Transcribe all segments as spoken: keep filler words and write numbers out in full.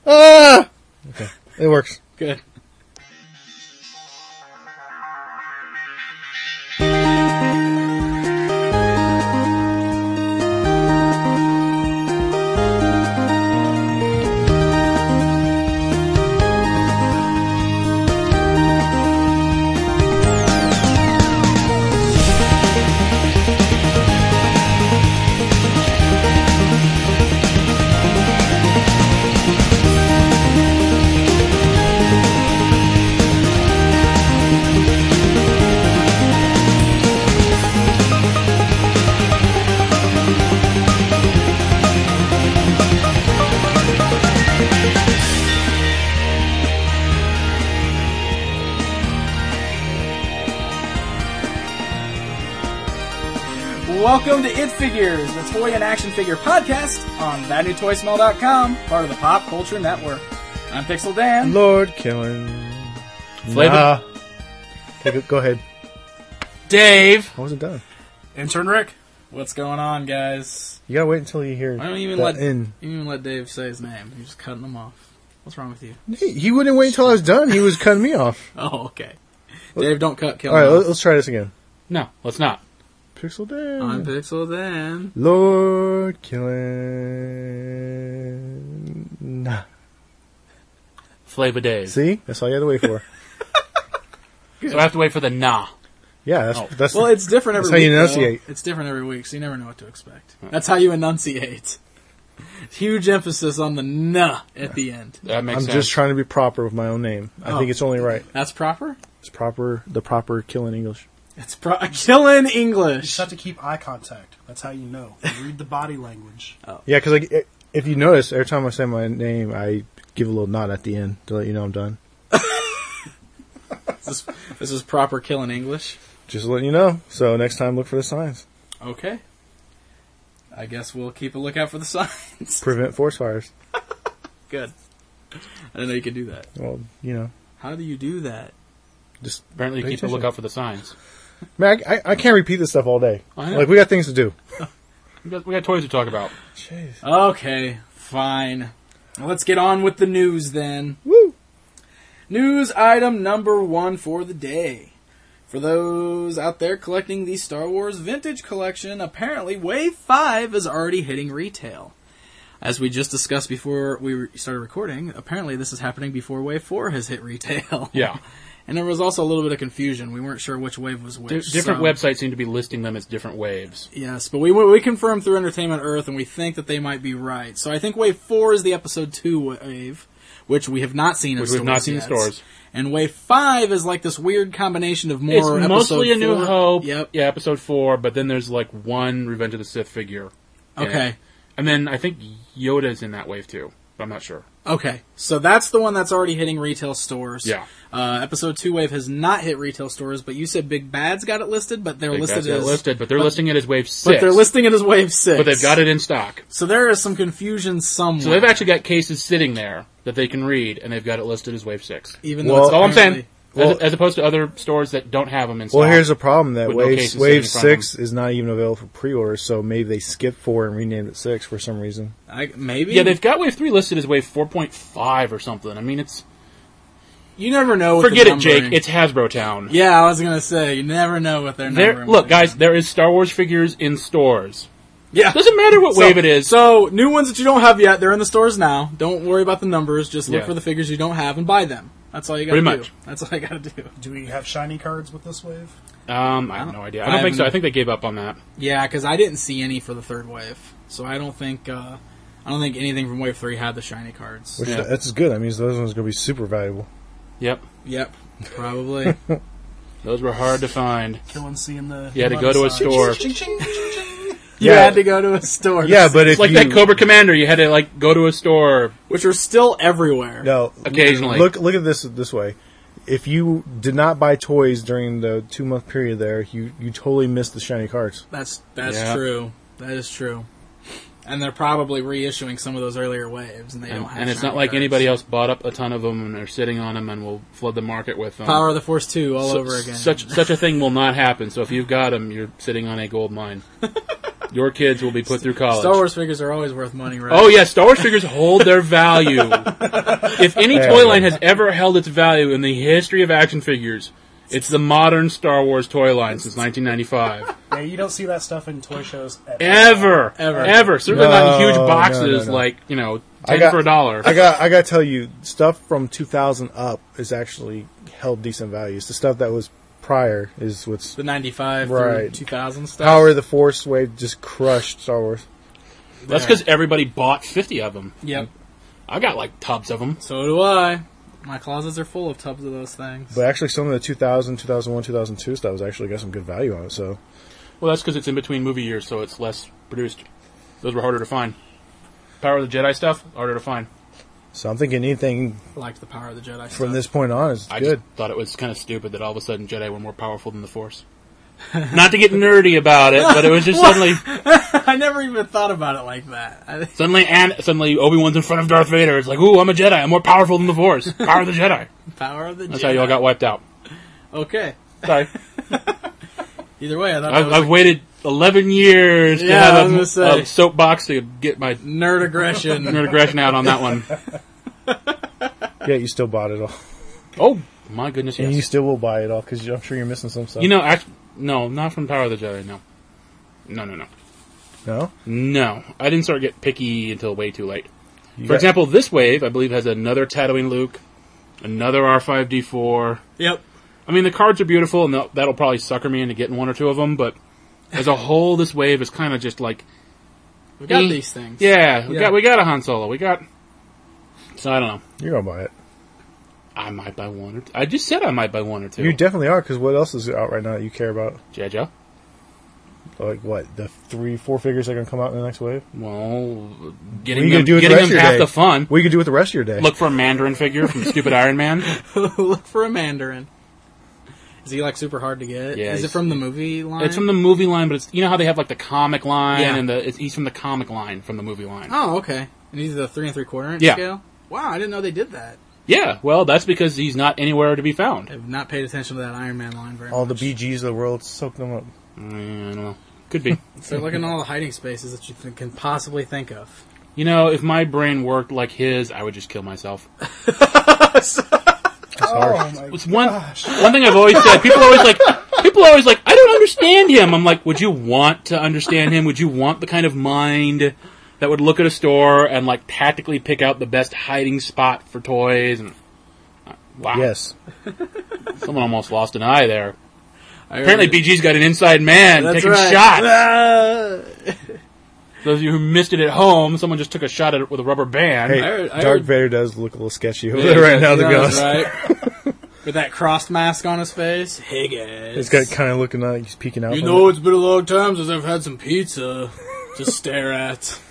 Ah! Okay, it works. Good. Welcome to It Figures, the toy and action figure podcast on that new toy smell dot com, part of the Pop Culture Network. I'm Pixel Dan. Lord Killing. Flavor. Nah. Okay, go ahead. Dave. I wasn't done. Intern Rick. What's going on, guys? You gotta wait until you hear I don't even that let in. you even let Dave say his name. You're just cutting him off. What's wrong with you? He, he wouldn't wait until I was done. He was cutting me off. Oh, okay. Dave, don't cut. Kill All right, him. let- let's try this again. No, let's not. Pixel Dan. I'm Pixel Dan. Lord Killing. Nah. Flavor Dave. See? That's all you had to wait for. So I have to wait for the nah. Yeah, that's, Oh. that's Well, it's different every That's how week. you enunciate. though. It's different every week, so you never know what to expect. That's how you enunciate. Huge emphasis on the "nah" at the end. That makes I'm sense. just trying to be proper with my own name. I Oh. think it's only right. That's proper? It's proper, the proper Killing English. It's pro- killing You English. just have to keep eye contact. That's how you know. You read the body language. Yeah, because like, i- if you notice, every time I say my name, I give a little nod at the end to let you know I'm done. This is, this is proper killing English. Just letting you know. So next time, look for the signs. Okay. I guess we'll keep a lookout for the signs. Prevent forest fires. Good. I didn't know you could do that. Well, you know, How do you do that? just Apparently, Pay keep a attention. lookout for the signs. man, I, I, I can't repeat this stuff all day. I know. Like we got things to do. We got, we got toys to talk about. Jeez. Okay, fine. Well, let's get on with the news then. Woo. News item number one for the day. For those out there collecting the Star Wars Vintage Collection, apparently Wave five is already hitting retail. As we just discussed before we started recording, apparently this is happening before Wave four has hit retail. Yeah. And there was also a little bit of confusion. We weren't sure which wave was which. Di- different so- websites seem to be listing them as different waves. Yes, but we we confirmed through Entertainment Earth, and we think that they might be right. So I think Wave four is the Episode two wave, which we have not seen in Which stores we've not seen in yet. stores. And Wave five is like this weird combination of more It's Episode mostly a New four. Hope. Yep. Yeah, episode four, but then there's like one Revenge of the Sith figure. in Okay. it. And then I think Yoda's in that wave too, but I'm not sure. Okay. So that's the one that's already hitting retail stores. Yeah. Uh, Episode two wave has not hit retail stores, but you said Big Bad's got it listed, but they're Big listed Bad's got as... it listed, but they're but- listing it as wave six. But they're listing it as Wave six. But they've got it in stock. So there is some confusion somewhere. So they've actually got cases sitting there that they can read, and they've got it listed as wave six. Even though Well- it's That's all I'm saying. apparently- Well- as, as opposed to other stores that don't have them in stock. Well, here's the problem: that With no Wave cases Wave sitting in front of Six is not even available for pre-orders. So maybe they skipped four and renamed it six for some reason. I, maybe? Yeah, they've got wave three listed as wave four point five or something. I mean, it's... You never know with Forget the it, Jake. numbering. It's Hasbro Town. Yeah, I was gonna say, you never know what they're There, numbering. look, guys, there is Star Wars figures in stores. Yeah. Doesn't matter what So- wave it is. So, new ones that you don't have yet, they're in the stores now. Don't worry about the numbers. Just look Yeah. for the figures you don't have and buy them. That's all you gotta Pretty do. much. That's all you gotta do. Do we have shiny cards with this wave? um, I have no idea. I I don't think so. haven't- I think they gave up on that. Yeah, because I didn't see any for the third wave. So I don't think, uh, I don't think anything from wave three had the shiny cards. Which Yeah. that's good. That means those ones are going to be super valuable. Yep. Yep. Probably. Those were hard to find. Killing seeing the. You had to go to a store. Ching, ching, ching, ching. You Yeah. had to go to a store. to Yeah, see- but if It's like you that Cobra Commander. You had to like go to a store. Which are still everywhere. no, Occasionally. look look at this this way. If you did not buy toys during the two month period there, you, you totally missed the shiny cards. That's that's Yeah. true. That is true. And they're probably reissuing some of those earlier waves, and they And, don't have. and it's shiny not like cards. anybody else bought up a ton of them and are sitting on them and will flood the market with them. Power of the Force two all Su- over again. Such such a thing will not happen. So if you've got them, you're sitting on a gold mine. Your kids will be put through college. Star Wars figures are always worth money, right? Oh yeah, Star Wars figures hold their value. If any Yeah, toy yeah. line has ever held its value in the history of action figures, it's the modern Star Wars toy line since nineteen ninety-five. Yeah, you don't see that stuff in toy shows at Ever, Ever. ever, Certainly No, not in huge no, boxes no, no. like you know, I ten got- for a dollar. I got I got to tell you, stuff from two thousand up is actually held decent values. The stuff that was prior is what's The ninety-five Right. through two thousand stuff. Power of the Force wave just crushed Star Wars. That's because everybody bought fifty of them. Yep. I got like tubs of them. So do I. My closets are full of tubs of those things. But actually, some of the two thousand, two thousand one, two thousand two stuff was actually got some good value on it. So Well, that's because it's in between movie years, so it's less produced. Those were harder to find. Power of the Jedi stuff, harder to find. So I'm thinking anything I liked the Power of the Jedi from stuff. this point on is I good. just thought it was kind of stupid that all of a sudden Jedi were more powerful than the Force. Not to get nerdy about it, but it was just suddenly, I never even thought about it like that. I, suddenly, and suddenly Obi-Wan's in front of Darth Vader. It's like, ooh, I'm a Jedi. I'm more powerful than the Force. Power of the Jedi. Power of the That's Jedi. how you all got wiped out. Okay. Sorry, Either way, I thought that I've, was I've waited eleven years to Yeah, I have was a, gonna say. a soapbox to get my nerd aggression. nerd aggression out on that one. Yeah, you still bought it all, Oh my goodness, and you yes. still will buy it all because I'm sure you're missing some stuff. You know, actually, no, not from Power of the Jedi. No, no, no, no. no. No, I didn't start get picky until way too late. You For got- example, this wave, I believe, has another Tatooine Luke, another R five D four. Yep. I mean, the cards are beautiful, and they'll- that'll probably sucker me into getting one or two of them, but as a whole, this wave is kind of just like, We got Eh, these things. yeah, we Yeah. got we got a Han Solo, we got. So I don't know. you're gonna buy it. I might buy one or two. I just said I might buy one or two. You definitely are because what else is out right now that you care about? Jaja. Like what? The three, four figures that are gonna come out in the next wave. Well, What are getting you them, gonna do with the getting rest them of your half day? the fun. What you can do with the rest of your day? Look for a Mandarin figure from Stupid Iron Man. Look for a Mandarin. Is he like super hard to get? Yeah, Is it he's- from the movie line? It's from the movie line, but it's you know how they have like the comic line Yeah. and the it's, he's from the comic line from the movie line. Oh, okay. And he's the three and three quarter inch Yeah. scale. Wow, I didn't know they did that. Yeah, well, that's because he's not anywhere to be found. I've not paid attention to that Iron Man line very all the much. B Gs of the world soak them up. Mm, I don't know. Could be. So look at all the hiding spaces that you th- can possibly think of. You know, if my brain worked like his, I would just kill myself. Oh my It's one one thing I've always said. People always like people always like I don't understand him. I'm like, would you want to understand him? Would you want the kind of mind that would look at a store and like tactically pick out the best hiding spot for toys? And uh, wow, Yes. someone almost lost an eye there. I Apparently, heard- B G's got an inside man That's taking right. shots. Ah! Those of you who missed it at home, someone just took a shot at it with a rubber band. Hey, I heard- I Darth heard- Vader does look a little sketchy over Yeah, there right now, to be that's honest. right. With that crossed mask on his face. Hey guys. He's got kind of looking like he's peeking out. You from know, it. it's been a long time since I've had some pizza to stare at.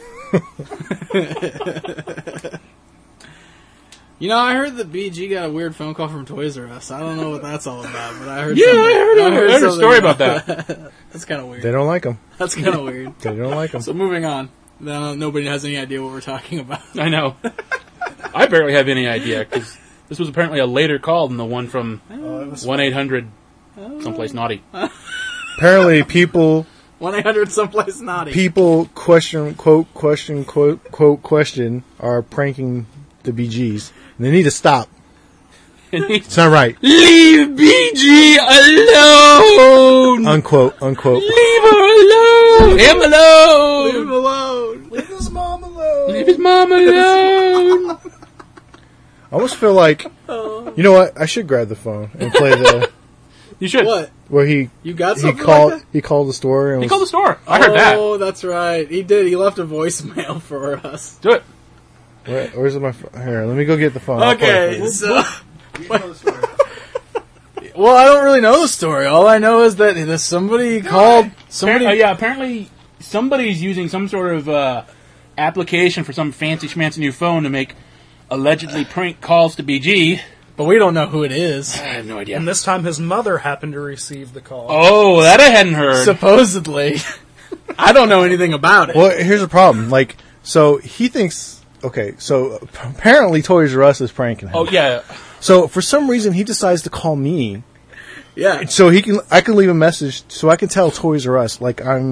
You know, I heard that B G got a weird phone call from Toys R Us. I don't know what that's all about, but I heard Yeah, something- I heard, a- I heard a something story about that. That's kind of weird. They don't like him. That's kind of weird. They don't like him. So moving on. Now, nobody has any idea what we're talking about. I know. I barely have any idea because this was apparently a later call than the one from Oh, it was one eight hundred someplace naughty. Apparently, people one eight hundred someplace naughty. people question quote question quote quote question are pranking the B Gs. And they need to stop. It's not right. Leave B G alone. Unquote. Unquote. Leave her alone. Him alone. Leave him alone. Leave his mom alone. Leave his mom alone. I almost feel like, you know what? I should grab the phone and play the You should. What? where he You got he something called like that? he called the store and He was, called the store. I heard that. Oh, that's right. He did. He left a voicemail for us. Do it. Where, where's my phone? Here? Let me go get the phone. I'll play it Okay, for you. so... You know the story. Well, I don't really know the story. All I know is that there's somebody called... Somebody... Appar- uh, yeah, apparently somebody's using some sort of uh, application for some fancy schmancy new phone to make allegedly prank calls to B G. But we don't know who it is. I have no idea. And this time his mother happened to receive the call. Oh, that I hadn't heard. Supposedly. I don't know anything about it. Well, here's the problem. Like, so he thinks. Okay, so apparently Toys R Us is pranking him. oh, yeah. So for some reason he decides to call me, Yeah. so he can I can leave a message so I can tell Toys R Us like I'm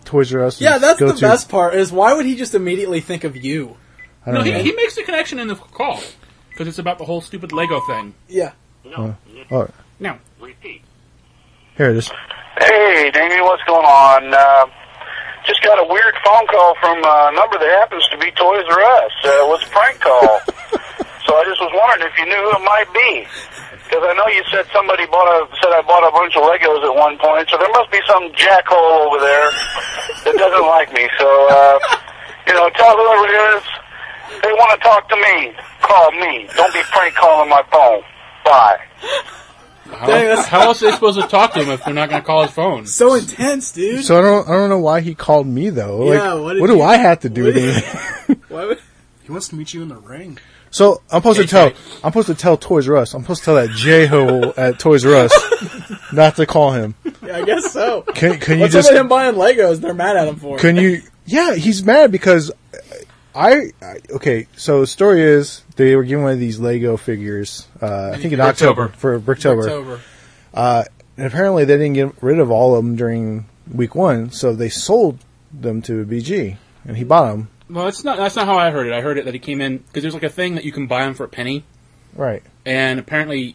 Toys R Us. Yeah, that's the go-to. best part. Is why would he just immediately think of you? I No, don't he, know. he makes the connection in the call because it's about the whole stupid Lego thing. Yeah. No. Oh, No. Repeat. here it is. Hey, Damien, what's going on? Uh, just got a weird phone call from a number that happens to be Toys R Us. Uh, it was a prank call. So I just was wondering if you knew who it might be. Because I know you said somebody bought a, said I bought a bunch of Legos at one point, so there must be some jackhole over there that doesn't like me. So, uh, you know, tell whoever it is, they want to talk to me. Call me. Don't be prank calling my phone. Bye. How, Dang, that's- how else are they supposed to talk to him if they're not going to call his phone? So intense, dude. So I don't, I don't know why he called me though. Like, Yeah, what did what do you- I have to do what with did- anything? Why would... He wants to meet you in the ring. So I'm supposed to Hey, tell, Jay. I'm supposed to tell Toys R Us. I'm supposed to tell that J-hole at Toys R Us not to call him. Yeah, I guess so. Can, can you What's just, up with him buying Legos? They're mad at him for it. can you, yeah, he's mad because I, I okay, so the story is they were giving away these Lego figures, uh, I think in Bricktober. October, for Bricktober. October. Uh, and apparently they didn't get rid of all of them during week one, so they sold them to B G, and he bought them. Well, that's not that's not how I heard it. I heard it that he came in because there's like a thing that you can buy them for a penny, Right. and apparently,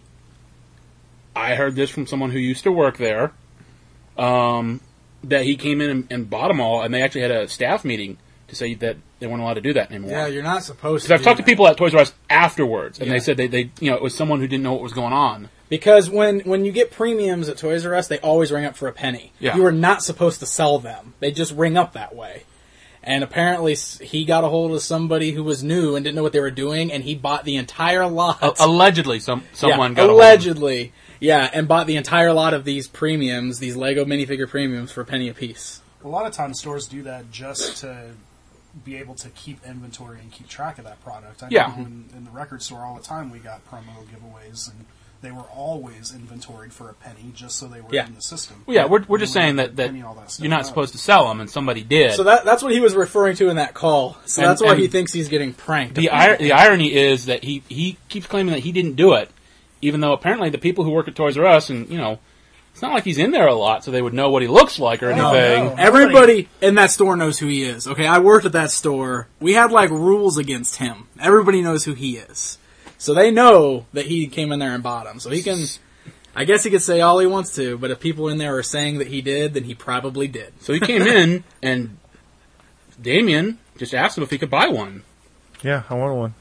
I heard this from someone who used to work there. Um, that he came in and, and bought them all, and they actually had a staff meeting to say that they weren't allowed to do that anymore. Yeah, you're not supposed to. Because I've do talked to that. people at Toys R Us afterwards, and Yeah. they said they, they you know it was someone who didn't know what was going on. Because when, when you get premiums at Toys R Us, they always ring up for a penny. Yeah. You are not supposed to sell them. They just ring up that way. And apparently s- he got a hold of somebody who was new and didn't know what they were doing, and he bought the entire lot. A- allegedly, some someone yeah, got a hold of allegedly, yeah, and bought the entire lot of these premiums, these Lego minifigure premiums, for a penny apiece. A lot of times stores do that just to be able to keep inventory and keep track of that product. I Yeah. know in, in the record store all the time we got promo giveaways, and they were always inventoried for a penny just so they were Yeah. in the system. Well, yeah, we're we're just They saying wouldn't that, that penny all that stuff you're not out. supposed to sell them, and somebody did. So that that's what he was referring to in that call. So And- that's why and he thinks he's getting pranked. the ir- the irony is that he he keeps claiming that he didn't do it, even though apparently the people who work at Toys R Us, and you know, it's not like he's in there a lot, so they would know what he looks like or No, anything. no. Everybody in that store knows who he is. Okay, I worked at that store. We had like rules against him. Everybody knows who he is. So they know that he came in there and bought them. So he can, I guess he could say all he wants to, but if people in there are saying that he did, then he probably did. So he came in, and Damien just asked him if he could buy one. Yeah, I wanted one.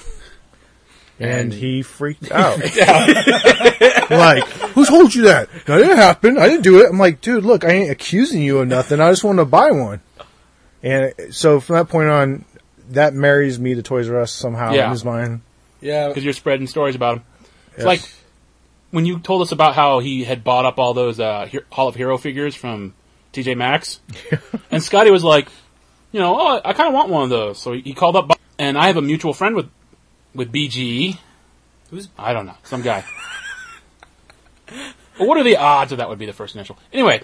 And And- he freaked out. Like, who told you that? That didn't happen. I didn't do it. I'm like, dude, look, I ain't accusing you of nothing. I just wanted to buy one. And so from that point on, that marries me to Toys R Us somehow Yeah. in his mind. Yeah. Because you're spreading stories about him. It's Yes. like when you told us about how he had bought up all those uh, He- Hall of Hero figures from T J Maxx, and Scotty was like, you know, oh, I kind of want one of those. So he, he called up, and I have a mutual friend with with B G. Who's- I don't know, some guy. Well, what are the odds that that would be the first initial? Anyway,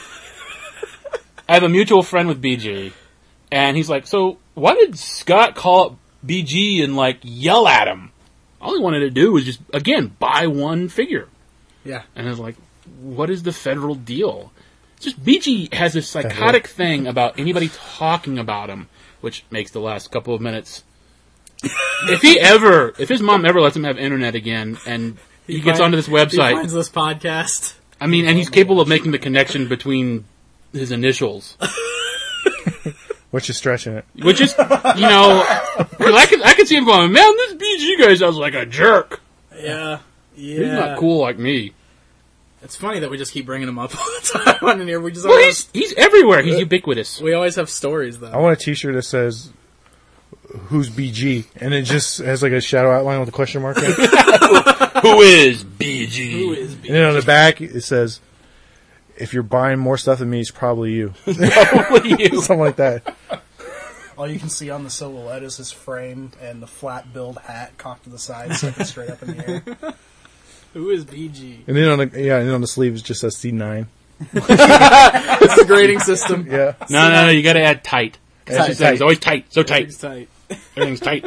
I have a mutual friend with B G, and he's like, so why did Scott call up B G and like yell at him? All he wanted to do was just, again, buy one figure. Yeah. And I was like, what is the federal deal? It's just B G has this psychotic thing about anybody talking about him, which makes the last couple of minutes. If he ever, if his mom ever lets him have internet again, and he, gets find- onto this He website, finds this podcast. I mean, and he's capable of making the connection between his initials, Which is stretching it. which is, you know, 'cause I could, I could see him going, man, this B G guy sounds like a jerk. Yeah. Yeah. He's not cool like me. It's funny that we just keep bringing him up all the time on here. We just Well, always, he's, he's everywhere. He's ubiquitous. we always have stories though. I want a t-shirt that says, who's B G? And it just has like a shadow outline with a question mark in it. Who is B G? Who is B? And then on the back, it says, if you're buying more stuff than me, it's probably you. Probably you. Something like that. All you can see on the silhouette is his frame and the flat billed hat cocked to the side, sticking straight up in the air. Who is B G? And then on the, yeah, and then on the sleeve it just says C nine. It's the grading system. Yeah. No, no, no, you gotta add tight. That's Tight, his thing. It's always tight. So tight. Everything's tight. Everything's tight.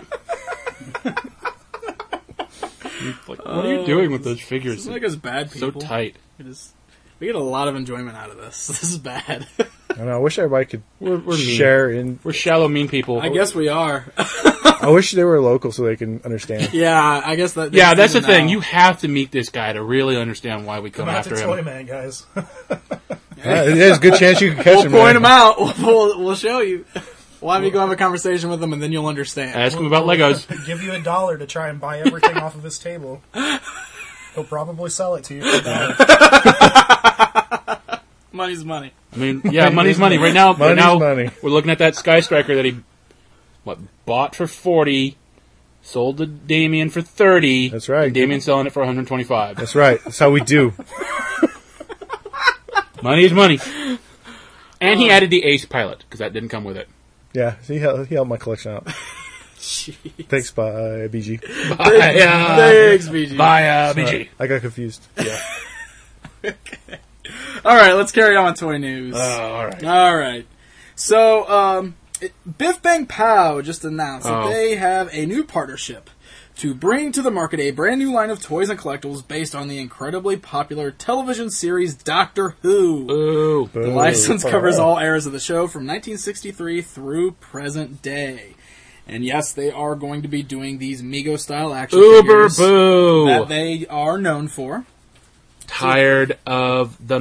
Like, what are you doing with those figures? It's like us bad So people. tight. We just we get a lot of enjoyment out of this. This is bad. I know. I wish everybody could We're, we're mean. share in. We're shallow, mean people. I guess we are. I wish they were local so they can understand. Yeah, I guess that. Yeah, that's the now. thing. You have to meet this guy to really understand why we come, Come out after to him. Toy Man, guys. Yeah, there's a good chance you can catch We'll him. point man. him out. We'll, we'll show you. We'll have you go have a conversation with him, and then you'll understand. Ask him about Legos. Give you a dollar to try and buy everything off of his table. He'll probably sell it to you for a dollar. Money's money. I mean, yeah, money's money. Right now, right Money's now money. we're looking at that Sky Striker that he what bought for forty, sold to Damien for thirty. That's right. And Damien's selling it for one hundred twenty-five. That's right. That's how we do. Money is money. And he added the Ace Pilot because that didn't come with it. Yeah, he helped, he helped my collection out. Jeez. Thanks, uh, B G. Bye, uh, Thanks, B G. bye, uh, B G. Sorry, I got confused. Yeah. All right, let's carry on with toy news. Uh, all right. All right. So, um, it, Biff Bang Pow just announced Oh. that they have a new partnership to bring to the market a brand new line of toys and collectibles based on the incredibly popular television series Doctor Who. Ooh. The license covers all eras of the show from nineteen sixty-three through present day. And yes, they are going to be doing these Mego-style action Uber figures boo. that they are known for. Tired of the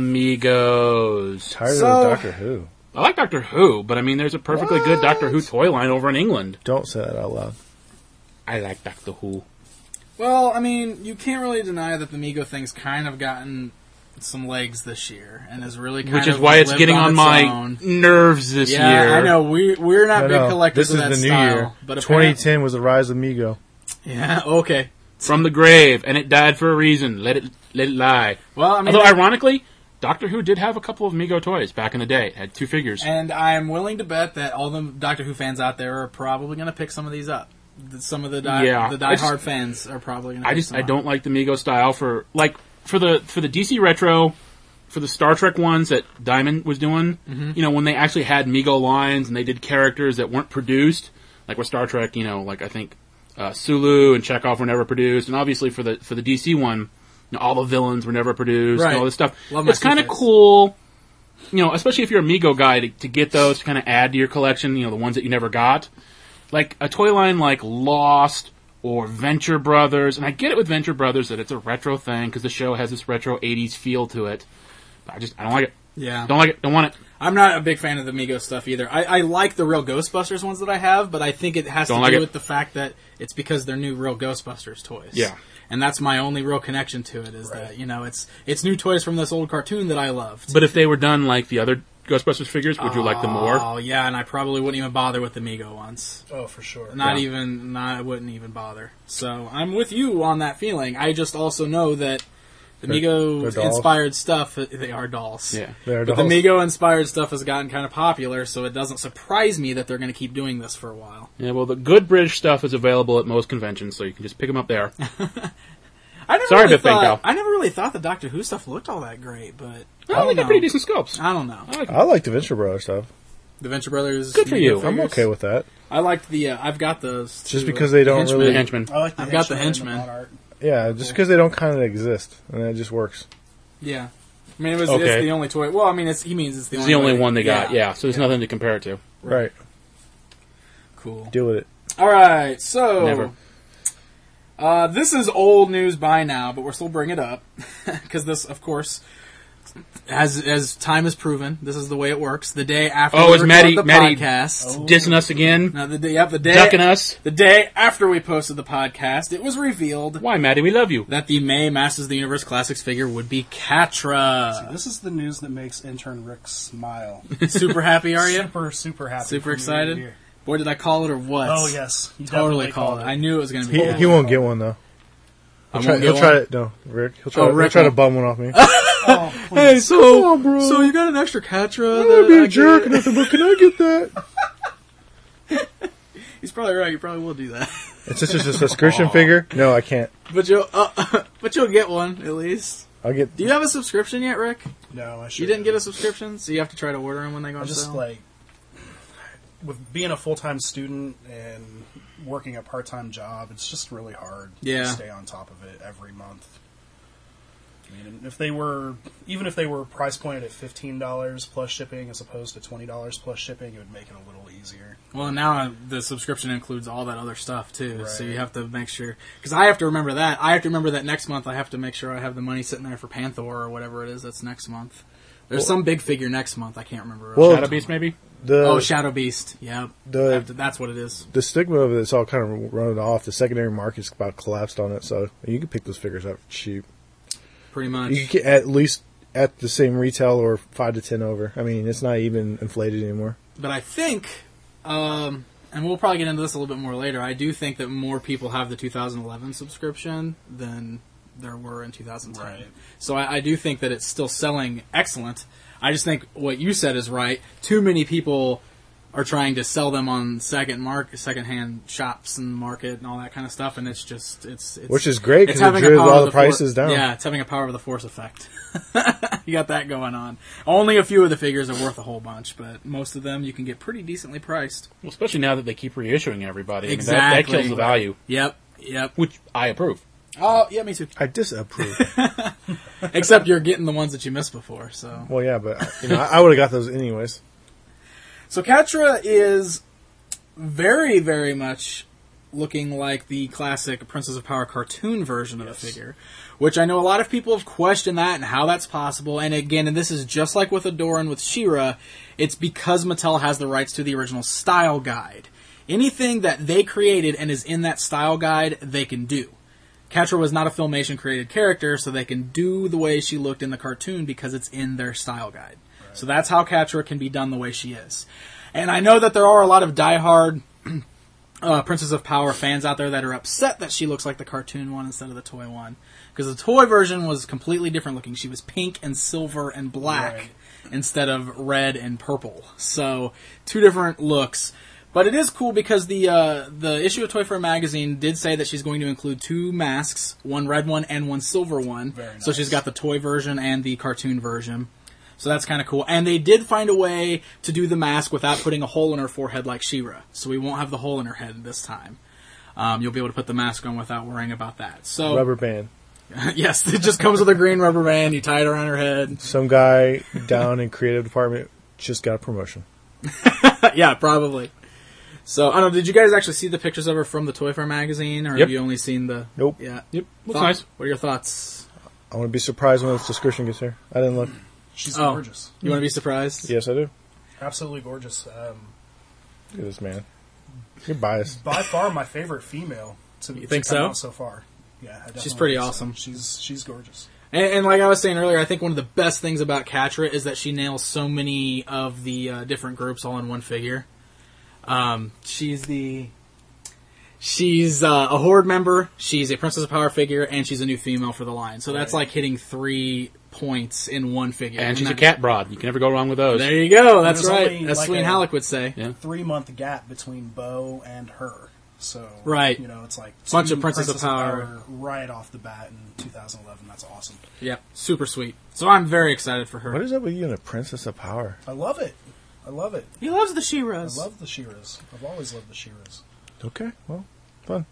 Migos. Tired So- of Doctor Who. I like Doctor Who, but I mean, there's a perfectly good Doctor Who toy line over in England. Don't say that out loud. I like Doctor Who. Well, I mean, you can't really deny that the Mego thing's kind of gotten some legs this year, and is really kind Which of is why it's lived getting on its my own. nerves this Yeah, year. I know. We we're not No, big no. collectors This of is that the new style, year. but twenty ten was the rise of Mego. yeah, okay. From the grave, and it died for a reason. Let it let it lie. Well, I mean, Although, ironically, Doctor Who did have a couple of Mego toys back in the day. It had two figures. and I am willing to bet that all the Doctor Who fans out there are probably going to pick some of these up. Some of the die, Yeah. the I just- diehard fans are probably going to. I just I don't like the Mego style for like for the for the D C Retro, for the Star Trek ones that Diamond was doing. Mm-hmm. You know, when they actually had Mego lines and they did characters that weren't produced, like with Star Trek. You know, like I think uh, Sulu and Chekhov were never produced, and obviously for the for the D C one, you know, all the villains were never produced Right. and all this stuff. Love my It's kind of Two-Face. cool. You know, especially if you're a Mego guy, to, to get those to kind of add to your collection. You know, the ones that you never got. Like a toy line like Lost or Venture Brothers, and I get it with Venture Brothers that it's a retro thing because the show has this retro eighties feel to it. But I just I don't like it. Yeah, Don't like it. Don't want it. I'm not a big fan of the Mego stuff either. I, I like the real Ghostbusters ones that I have, but I think it has Don't to like do it. with the fact that it's because they're new real Ghostbusters toys. Yeah. And that's my only real connection to it is that, you know, it's it's new toys from this old cartoon that I loved. But if they were done like the other Ghostbusters figures, would you like them more? Oh, yeah, and I probably wouldn't even bother with the Mego ones. Oh, for sure. Not Yeah. even, not, I wouldn't even bother. So I'm with you on that feeling. I just also know that the They're- Mego they're dolls. inspired stuff, they are dolls. Yeah. They're But dolls. the Mego inspired stuff has gotten kind of popular, so it doesn't surprise me that they're going to keep doing this for a while. Yeah, well, the good British stuff is available at most conventions, so you can just pick them up there. I never Sorry, really Biff Bang thought, Pow. I never really thought the Doctor Who stuff looked all that great, but I Well, don't they got know. pretty decent scopes. I don't know. I like 'em. I like the Venture Brothers stuff. The Venture Brothers. Good for Mego you. figures. I'm okay with that. I liked the. Uh, I've got those. Just too. because they don't Henchmen. The really- henchman. I like the I've got the henchman and henchman. Monarch. Yeah, just because they don't kind of exist, and it just works. Yeah. I mean, it was Okay. it's the only toy. Well, I mean, it's, he means it's the It's only the only way- one they got, yeah, so there's nothing to compare it to. Right. Cool. Deal with it. All right, so Never. Uh, this is old news by now, but we're still bringing it up because this, of course, as as time has proven, this is the way it works. The day after Oh, we is record Maddie- the Maddie- podcast, Dissing us again? no, the day, yep, the day, Ducking us? the day after we posted the podcast, it was revealed Why, Maddie? We love you. that the May Masters of the Universe Classics figure would be Catra. This is the news that makes intern Rick smile. Super happy, are you? Super, super happy. Super for me to excited? hear. Boy, did I call it or what? Oh yes, you Totally definitely called it. I knew it was going to be. He, that. he won't get one though. I He'll try, won't he'll get try one? to no, Rick. He'll try. Oh, he'll Rick try to won't. bum one off me. Oh, please. Hey, so Come on, bro. so you got an extra Catra? I'm that not being I a jerk or can- nothing, but can I get that? He's probably right. You probably will do that. It's just, just a subscription figure. No, I can't. But you'll, uh, but you'll get one at least. I'll get. Do you have a subscription yet, Rick? No, I should. You didn't get a subscription, so you have to try to order them when they go I on just sale. like with being a full time student and working a part time job. It's just really hard Yeah. to stay on top of it every month. I mean, if they were, even if they were price pointed at fifteen dollars plus shipping as opposed to twenty dollars plus shipping, it would make it a little easier. Well, now the subscription includes all that other stuff too, Right. so you have to make sure. Because I have to remember that. I have to remember that next month. I have to make sure I have the money sitting there for Panther or whatever it is that's next month. There's Well- some big figure next month. I can't remember. Well, Shadow Beast, maybe? The oh, Shadow Beast. Yeah, the- I have to- that's what it is. the stigma of it's all kind of running off. The secondary market's about collapsed on it, so you can pick those figures up cheap. Pretty much. You can get at least at the same retail or five to ten over. I mean, it's not even inflated anymore. But I think, um, and we'll probably get into this a little bit more later, I do think that more people have the two thousand eleven subscription than there were in two thousand ten. Right. So I, I do think that it's still selling excellent. I just think what you said is right. Too many people are trying to sell them on second mark, second-hand shops and market and all that kind of stuff, and it's just it's, it's Which is great it's because it having a drives power all of the for- prices down. Yeah, it's having a power of the force effect. You got that going on. Only a few of the figures are worth a whole bunch, but most of them you can get pretty decently priced. Well, especially now that they keep reissuing everybody. I mean, Exactly. that, that kills the value, Yep, yep. which I approve. Oh, yeah, me too. I disapprove. Except you're getting the ones that you missed before, so. Well, yeah, but you know, I, I would have got those anyways. So Catra is very, very much looking like the classic Princess of Power cartoon version of Yes. the figure, which I know a lot of people have questioned that and how that's possible. And again, and this is just like with Adora and with She-Ra, it's because Mattel has the rights to the original style guide. Anything that they created and is in that style guide, they can do. Catra was not a Filmation created character, so they can do the way she looked in the cartoon because it's in their style guide. Right. So that's how Catra can be done the way she is. And I know that there are a lot of diehard uh, Princess of Power fans out there that are upset that she looks like the cartoon one instead of the toy one. Because the toy version was completely different looking. She was pink and silver and black Right. instead of red and purple. So, two different looks. But it is cool because the uh, the issue of Toy Fair magazine did say that she's going to include two masks, one red one and one silver one. Very So nice. she's got the toy version and the cartoon version. So that's kind of cool. And they did find a way to do the mask without putting a hole in her forehead like She-Ra. So we won't have the hole in her head this time. Um, you'll be able to put the mask on without worrying about that. So Rubber band. yes, it just comes with a green rubber band. You tie it around her head. Some guy down in creative department just got a promotion. Yeah, probably. So, I don't know, did you guys actually see the pictures of her from the Toy Fair magazine, or Yep. have you only seen the... Nope. Yeah. Yep, looks Thought- nice. What are your thoughts? I want to be surprised when this description gets here. I didn't look. She's Oh. gorgeous. You want to be surprised? Yes, I do. Absolutely gorgeous. Um, Look at this man. You're biased. by far my favorite female to, You to think come so? out so far. Yeah, I definitely She's pretty think so. awesome. She's she's gorgeous. And, and like I was saying earlier, I think one of the best things about Catra is that she nails so many of the uh, different groups all in one figure. Um, she's the... She's uh, a Horde member, she's a Princess of Power figure, and she's a new female for the line. So that's Right. like hitting three points in one figure. And she's a that- cat broad. You can never go wrong with those. There you go. That's There's right. only As like Sween a- Halleck would say. Yeah. Three month gap between Bo and her. So Right. you know, it's like Bunch two of Princess of Power. right off the bat in two thousand eleven. That's awesome. Yep. Super sweet. So I'm very excited for her. What is up with you and a Princess of Power? I love it. I love it. He loves the I She-Ras. love the She-Ras. I've always loved the She-Ras. Okay, well, fun.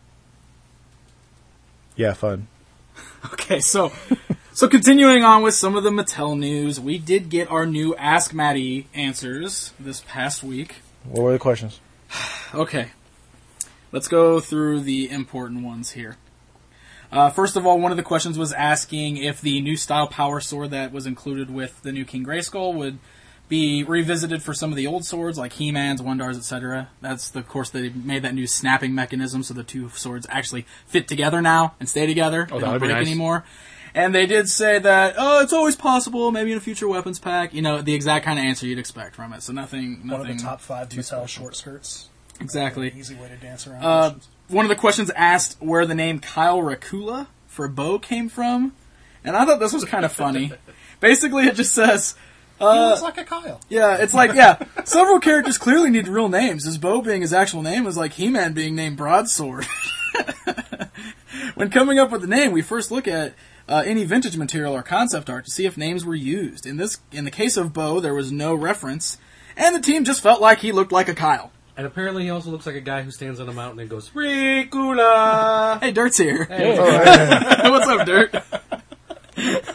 Yeah, fun. Okay, so so continuing on with some of the Mattel news, we did get our new Ask Maddie answers this past week. What were the questions? Okay, let's go through the important ones here. Uh, first of all, one of the questions was asking if the new style power sword that was included with the new King Grayskull would be revisited for some of the old swords, like He-Man's, Wondar's, et cetera. That's, the, of course, they made that new snapping mechanism so the two swords actually fit together now and stay together. Oh, they that don't would be break nice. anymore. And they did say that, oh, it's always possible, maybe in a future weapons pack. You know, the exact kind of answer you'd expect from it. So nothing, nothing. One of the top five too Mattel special. short skirts. Exactly. Easy way to dance around. Uh, questions. one of the questions asked where the name Kyle Rakula for Bo came from, and I thought this was kind of funny. Basically, it just says, he uh, looks like a Kyle. yeah, it's like, yeah, several characters clearly need real names. As Bo being his actual name is like He-Man being named Broadsword. When coming up with the name, we first look at uh, any vintage material or concept art to see if names were used. In this, in the case of Bo, there was no reference, and the team just felt like he looked like a Kyle. And apparently he also looks like a guy who stands on a mountain and goes, Ricula! Hey, Dirt's here. Hey. What's up, Dirt?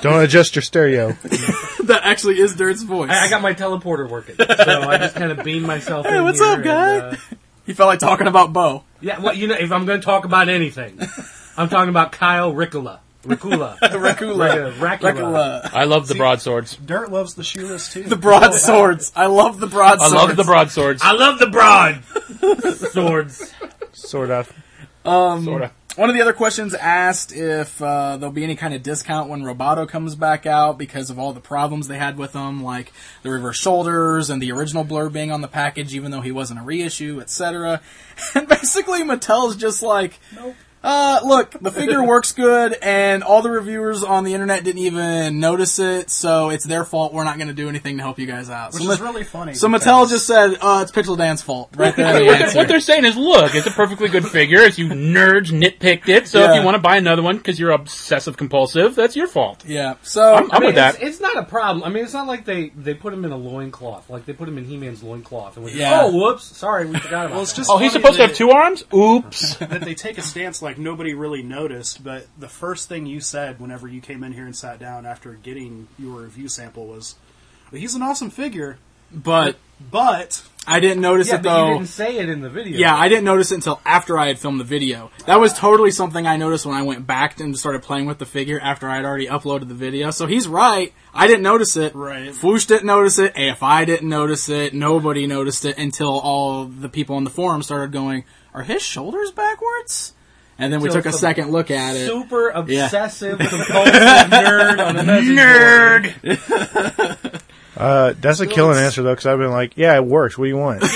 Don't adjust your stereo. That actually is Dirt's voice. I, I got my teleporter working, so I just kind of beamed myself in. Hey, what's here up, guy? and, uh, You felt like talking about Bo. yeah, well, you know, if I'm going to talk about anything, I'm talking about Kyle Ricola. Ricula. Racula. Racula. Racula. I love the broadswords. Dirt loves the shoeless too. The broadswords. I love the I broadswords. love the broadswords. I love the broad swords. Sort of. Um, Sorta. One of the other questions asked if uh, there'll be any kind of discount when Roboto comes back out because of all the problems they had with him, like the reverse shoulders and the original blur being on the package, even though he wasn't a reissue, et cetera. And basically, Mattel's just like, nope. Uh, look, the figure works good, and all the reviewers on the internet didn't even notice it, so it's their fault. We're not going to do anything to help you guys out. Which so is Ma- really funny. So because- Mattel just said, uh, it's Pixel Dan's fault. Right there. What the they're, answer. what they're saying is, look, it's a perfectly good figure. If you nerds nitpicked it, so Yeah. if you want to buy another one because you're obsessive compulsive, that's your fault. Yeah, so... I'm, I'm I mean, with that. It's, it's not a problem. I mean, it's not like they, they put him in a loincloth. Like, they put him in He-Man's loincloth. And we Yeah. oh, whoops. Sorry, we forgot about Well, it's that. just Oh, he's funny supposed to that- have two arms? Oops. that they take a stance like nobody really noticed, but the first thing you said whenever you came in here and sat down after getting your review sample was, well, he's an awesome figure, But but... I didn't notice yeah, it, but though. you didn't say it in the video. Yeah, I didn't notice it until after I had filmed the video. That was totally something I noticed when I went back and started playing with the figure after I had already uploaded the video. So he's right. I didn't notice it. Right. Foosh didn't notice it. A F I didn't notice it. Nobody noticed it until all the people on the forum started going, are his shoulders backwards? And then we Until took a some second look at it. Super obsessive, compulsive nerd on the message board. Nerd! Uh, that's a killing answer though, because I've been like, yeah, it works. What do you want?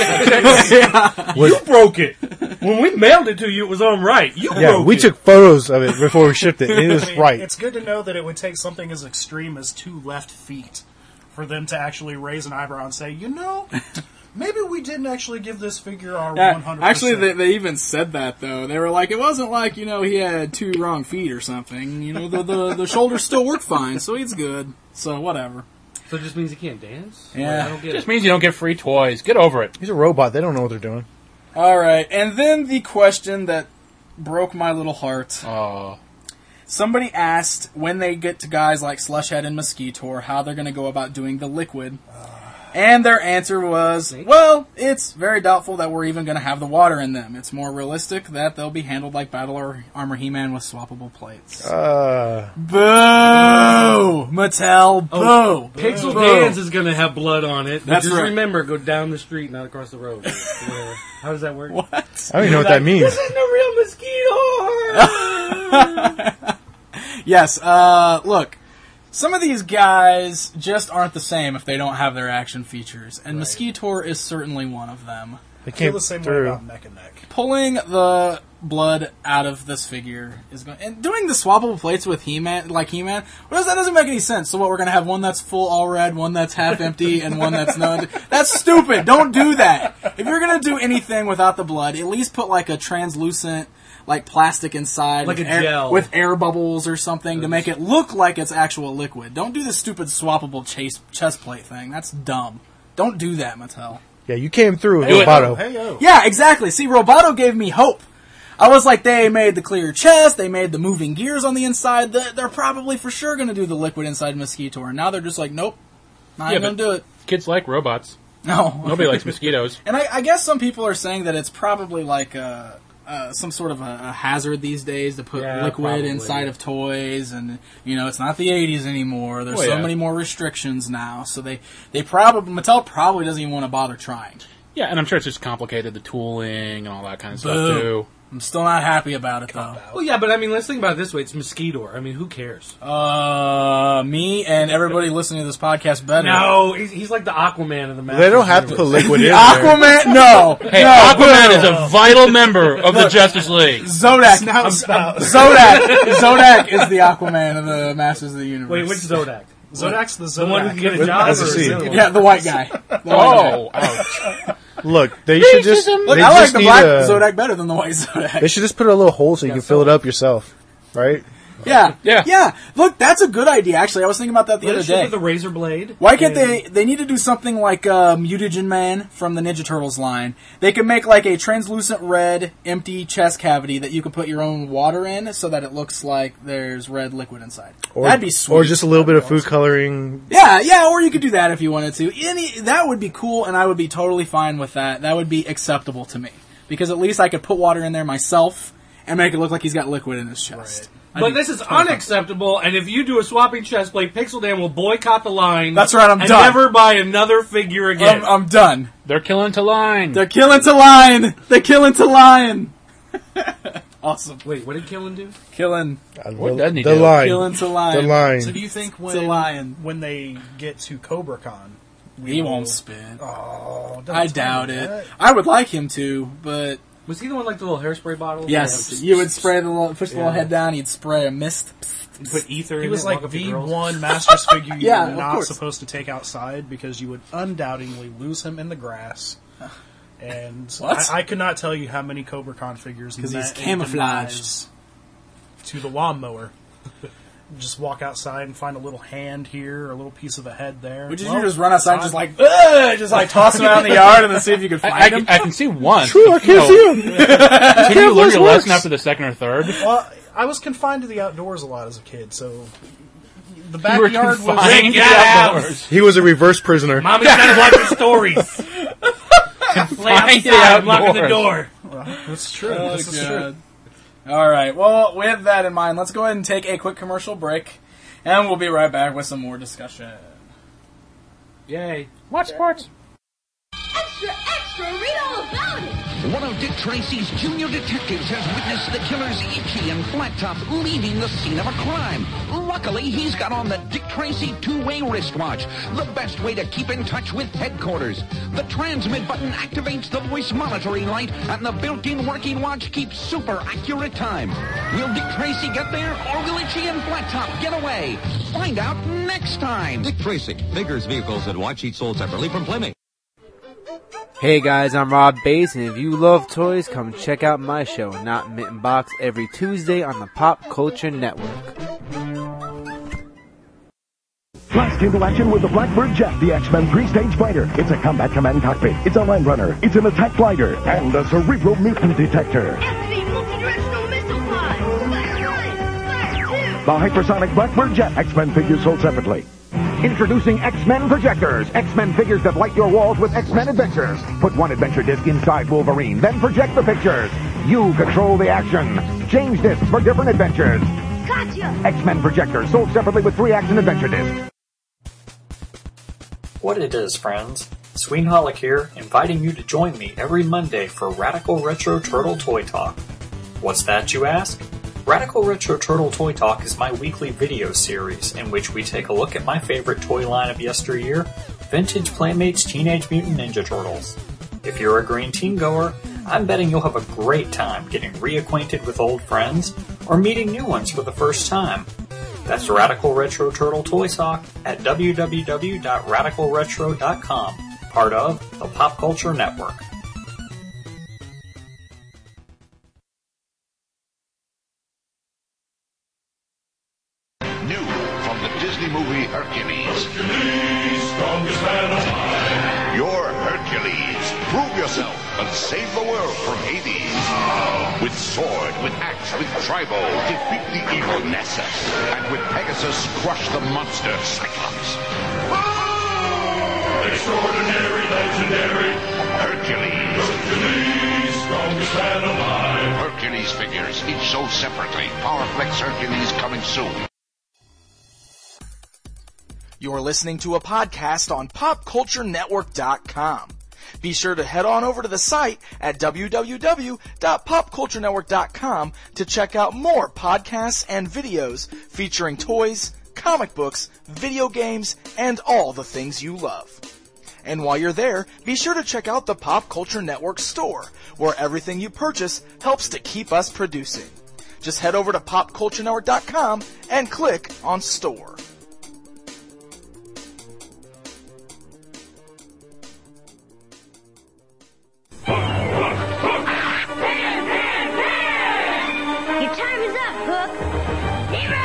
You broke it. When we mailed it to you, it was on right. You Yeah, broke we it. took photos of it before we shipped it. It I was mean, right. It's good to know that it would take something as extreme as two left feet for them to actually raise an eyebrow and say, you know, maybe we didn't actually give this figure our Yeah, one hundred percent. actually, they, they even said that, though. They were like, it wasn't like, you know, he had two wrong feet or something. You know, the, the, the shoulders still work fine, so he's good. So, whatever. So it just means he can't dance? Yeah. Like, I don't get Just it. means you don't get free toys. Get over it. He's a robot. They don't know what they're doing. All right, and then the question that broke my little heart. Oh. Somebody asked when they get to guys like Slushhead and Mosquitor how they're going to go about doing the liquid. And their answer was, well, it's very doubtful that we're even going to have the water in them. It's more realistic that they'll be handled like Battle or Armor He-Man with swappable plates. Uh, Boo! Mattel, boo! Oh, Pixel Boo. Dance is going to have blood on it. But That's just right. remember, go down the street, not across the road. Whatever. How does that work? What? I don't even know what that means. This isn't a real mosquito! Yes, uh, look. Some of these guys just aren't the same if they don't have their action features, and Mosquitor is certainly one of them. They I feel came the same way through. about Mech and Neck. Pulling the blood out of this figure is going, and doing the swappable plates with He-Man, like He-Man, well, that doesn't make any sense. So what, we're gonna have one that's full all red, one that's half empty, and one that's no. That's stupid. Don't do that. If you're gonna do anything without the blood, at least put like a translucent, like plastic inside, Like with a air, gel. with air bubbles or something to make it look like it's actual liquid. Don't do the stupid swappable chase chest plate thing. That's dumb. Don't do that, Mattel. Yeah, you came through with Do it. Roboto. Hey, yo. Yeah, exactly. See, Roboto gave me hope. I was like, they made the clear chest, they made the moving gears on the inside. They're, they're probably for sure going to do the liquid inside Mosquitor. And now they're just like, nope, not Yeah, going to but- do it. Kids like robots. No. Nobody likes mosquitoes. And I, I guess some people are saying that it's probably like a, uh, some sort of a, a hazard these days to put Yeah, liquid probably. inside of toys. And, you know, it's not the eighties anymore. There's Oh, so yeah. many more restrictions now. So they, they probably, Mattel probably doesn't even want to bother trying. Yeah, and I'm sure it's just complicated, the tooling and all that kind of stuff, Boo. too. I'm still not happy about it, though. Well, yeah, but I mean, let's think about it this way. It's Mosquitor. I mean, who cares? Uh, me and everybody listening to this podcast better. No, he's, he's like the Aquaman of the Masters They don't have to put universe. liquid in there. Aquaman, no. Hey, no, Aquaman boo. is a vital member of the Justice League. Zodak. Snout um, spout. Zodak. Zodak is the Aquaman of the Masters of the Universe. Wait, which Zodak? Zodak's the Zodak. The one who can get a With- job? as a or C. is it- Yeah, the white guy. The white guy. Oh, ouch. Look, they should just. Racism. Look, they I like just the need black a- Zodak better than the white Zodak. They should just put a little hole so you Yeah, can so- fill it up yourself, right? Yeah, Yeah. yeah. Look, that's a good idea. Actually, I was thinking about that the Let other it shoot day. with a razor blade. Why can't and- they? They need to do something like uh, Mutagen Man from the Ninja Turtles line. They could make like a translucent red, empty chest cavity that you can put your own water in, so that it looks like there's red liquid inside. Or, That'd be sweet. Or just a little bit of food coloring. Yeah, yeah, or you could do that if you wanted to. Any that would be cool, and I would be totally fine with that. That would be acceptable to me because at least I could put water in there myself and make it look like he's got liquid in his chest. I'd But be this is totally fine. unacceptable, and if you do a swapping chest plate, Pixel Dan will boycott the line. That's right, I'm and done. never buy another figure again. I'm, I'm done. They're killing to line. They're killing to lion. They're killing to lion. Awesome. Wait, what did Killen do? Killing, What doesn't he the do? line. killing to lion. The line. So do you think It's a when lion. when they get to Cobra Con, we He will- won't spit. Oh, don't I tell doubt me it. that. I would like him to, but Was he the one like the little hairspray bottle? yes, you would spray the little, push the little Yeah. head down. He'd spray a mist. Put ether in He was it, like walk up to the girls. one Masters figure you Yeah, were of not course. supposed to take outside because you would undoubtedly lose him in the grass. And What? I, I could not tell you how many Cobra Con figures 'Cause met he's in camouflaged. demise to the lawnmower. Just walk outside and find a little hand here, or a little piece of a head there. Would you Well, just run outside and just time. like, Ugh! just like toss him out in the yard and then see if you could find I, I, him? can, I can see one. True, I can't see him. Can you learn this your works. lesson after the second or third? Well, I was confined to the outdoors a lot as a kid, so the You were backyard was. confined to Get the out. outdoors. He was a reverse prisoner. Mommy's done watching stories. Play Confined to the outside, I'm locking the outdoors. door. That's true. Oh, this is God. true. All right. Well, with that in mind, let's go ahead and take a quick commercial break, and we'll be right back with some more discussion. Yay. Watch sports. Extra, extra, read all about it. One of Dick Tracy's junior detectives has witnessed the killers Itchy and Flat Top leaving the scene of a crime. Luckily, he's got on the Dick Tracy two-way wristwatch, the best way to keep in touch with headquarters. The transmit button activates the voice monitoring light, and the built-in working watch keeps super accurate time. Will Dick Tracy get there, or will Itchy and Flat Top get away? Find out next time. Dick Tracy, figures, vehicles, and watch each sold separately from Fleming. Hey guys, I'm Rob Bass, and if you love toys, come check out my show, Not Mitten Box, every Tuesday on the Pop Culture Network. Blast into action with the Blackbird Jet, the X-Men three-stage fighter. It's a combat command cockpit. It's a line runner. It's an attack glider. And a cerebral mutant detector. F C multi-directional missile pod. Fire one, fire two. The hypersonic Blackbird Jet X-Men figures sold separately. Introducing X-Men Projectors. X-Men figures that light your walls with X-Men Adventures. Put one adventure disc inside Wolverine, then project the pictures. You control the action. Change discs for different adventures. Gotcha. X-Men Projectors sold separately with three action adventure discs. What it is, friends. Sweenholic here, inviting you to join me every Monday for Radical Retro Turtle Toy Talk. What's that, you ask? Radical Retro Turtle Toy Talk is my weekly video series in which we take a look at my favorite toy line of yesteryear, Vintage Playmates Teenage Mutant Ninja Turtles. If you're a green teen goer, I'm betting you'll have a great time getting reacquainted with old friends or meeting new ones for the first time. That's Radical Retro Turtle Toy Talk at w w w dot radical retro dot com, part of the Pop Culture Network. New from the Disney movie Hercules. Hercules, strongest man alive. You're Hercules. Prove yourself and save the world from Hades. With sword, with axe, with tribal, defeat the evil Nessus. And with Pegasus, crush the monster Cyclops. Extraordinary, legendary. Hercules. Hercules, strongest man alive. Hercules figures, each sold separately. Powerflex Hercules coming soon. You're listening to a podcast on pop culture network dot com. Be sure to head on over to the site at w w w dot pop culture network dot com to check out more podcasts and videos featuring toys, comic books, video games, and all the things you love. And while you're there, be sure to check out the Pop Culture Network store, where everything you purchase helps to keep us producing. Just head over to pop culture network dot com and click on store. Your time is up, Hook. Hero!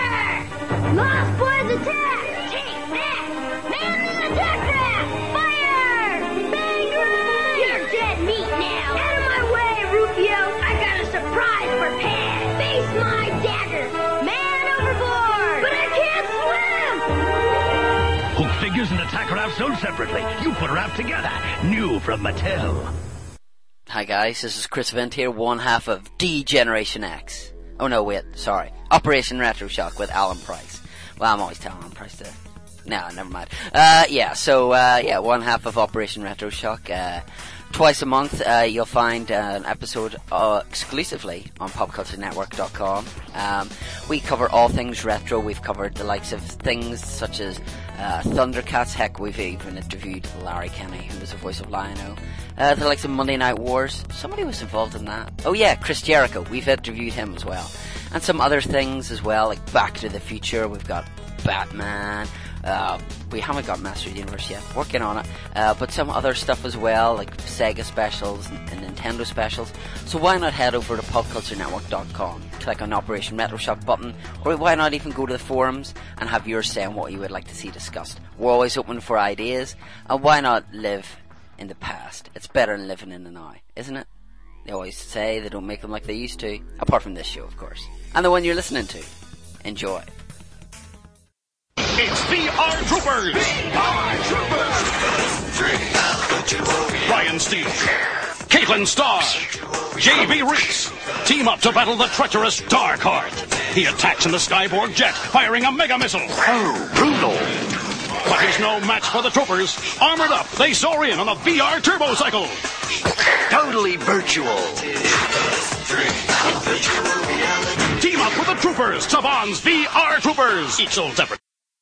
Lost Boys attack! Take that! Man the attack trap! Fire! Bang run! You're dead meat now! Out of my way, Rufio! I got a surprise for Pat! Face my dagger! Man overboard! But I can't swim! Hook figures and attack raft sold separately. You put raft together. New from Mattel. Hi guys, this is Chris Vent here, one half of D-Generation X. Oh no, wait, sorry. Operation Retro Shock with Alan Price. Well, I'm always telling Alan Price to... No, never mind. Uh, yeah, so, uh, yeah, one half of Operation Retro Shock. Uh, twice a month, uh, you'll find uh, an episode uh, exclusively on pop culture network dot com. Um, we cover all things retro. We've covered the likes of things such as uh, Thundercats. Heck, we've even interviewed Larry Kenny, who was the voice of Lion-O. Uh, the likes of Monday Night Wars. Somebody was involved in that. Oh yeah, Chris Jericho. We've interviewed him as well. And some other things as well, like Back to the Future. We've got Batman. Uh, we haven't got Master of the Universe yet. Working on it. Uh, but some other stuff as well, like Sega specials and, and Nintendo specials. So why not head over to pop culture network dot com, click on Operation Retro Shock button, or why not even go to the forums and have yours say on what you would like to see discussed. We're always open for ideas. And why not live in the past? It's better than living in the now, isn't it? They always say they don't make them like they used to, apart from this show, of course. And the one you're listening to. Enjoy. It's V R Troopers! V R Troopers! Ryan Steele, Caitlin Starr, J B Reese team up to battle the treacherous Darkheart. He attacks in the Skyborg jet, firing a mega missile. Oh, brutal! But he's no match for the Troopers. Armored up, they soar in on a V R turbo cycle. Totally virtual. Team up with the Troopers, Saban's V R Troopers. Each sold separate.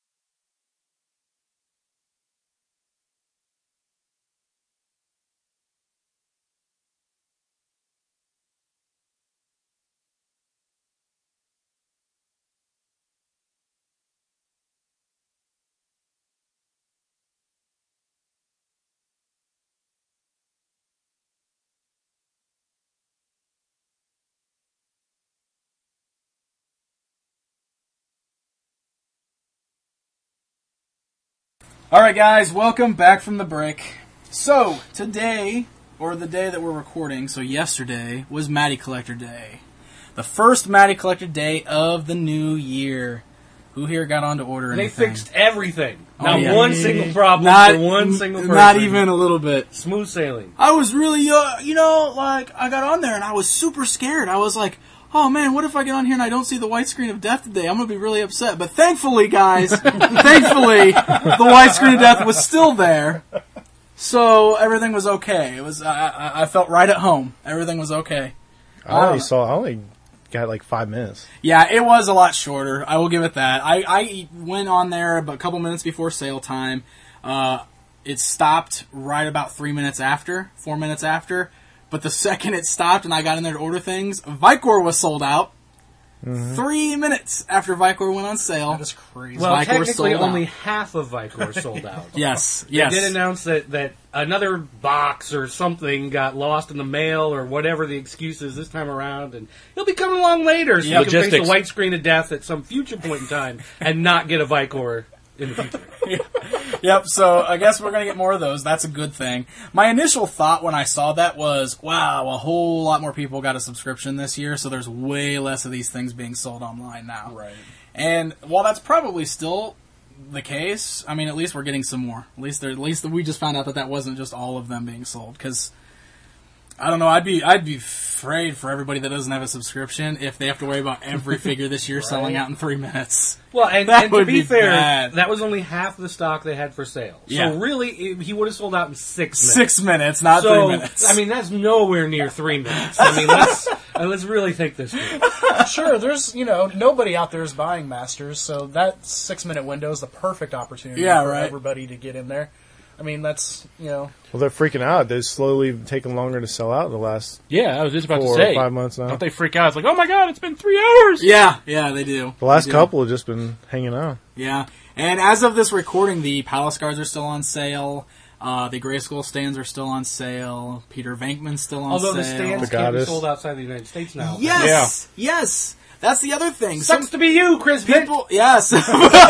Alright guys, welcome back from the break. So, today, or the day that we're recording, so yesterday, was Matty Collector Day. The first Matty Collector Day of the new year. Who here got on to order They anything? fixed everything. Oh, Not yeah. one single problem Not- for one single person. Not even a little bit. Smooth sailing. I was really, uh, you know, like, I got on there and I was super scared. I was like, oh man, what if I get on here and I don't see the white screen of death today? I'm going to be really upset. But thankfully, guys, thankfully, the white screen of death was still there. So everything was okay. It was, I, I, I felt right at home. Everything was okay. I only Uh, saw. I only got like five minutes. Yeah, it was a lot shorter. I will give it that. I, I went on there a couple minutes before sale time. Uh, it stopped right about three minutes after, four minutes after. But the second it stopped and I got in there to order things, Vicor was sold out. Mm-hmm. Three minutes after Vicor went on sale. That is crazy. Well, Vicor technically sold only out. half of Vicor sold out. Yes, They yes. did announce that, that another box or something got lost in the mail or whatever the excuse is this time around, and it'll be coming along later so Yep. you can face Logistics. a white screen of death at some future point in time and not get a Vicor in the future. Yep, so I guess we're going to get more of those. That's a good thing. My initial thought when I saw that was, wow, a whole lot more people got a subscription this year, so there's way less of these things being sold online now. Right. And while that's probably still the case, I mean, at least we're getting some more. At least, there, at least we just found out that that wasn't just all of them being sold, because I don't know. I'd be I'd be afraid for everybody that doesn't have a subscription if they have to worry about every figure this year selling out in three minutes. Well, and, that and to would be, fair, bad. that was only half the stock they had for sale. Yeah. So really, it, he would have sold out in six minutes. Six minutes, not so, three minutes. I mean, that's nowhere near three minutes. I mean, let's uh, let's really think this through. Sure, there's, you know, nobody out there is buying Masters, so that six-minute window is the perfect opportunity Yeah, for right. everybody to get in there. I mean, that's, you know... Well, they're freaking out. They're slowly taking longer to sell out the last Yeah, I was just about four to say. or five months now. Don't they freak out? It's like, oh my god, it's been three hours! Yeah, yeah, they do. The last They do. couple have just been hanging out. Yeah, and as of this recording, the Palace Guards are still on sale. Uh, the Grayskull stands are still on sale. Peter Venkman's still on Although sale. the stands The can't be Goddess. sold outside the United States now. Yes, yes. That's the other thing. Sucks to be you, Chris. People, yes. yeah,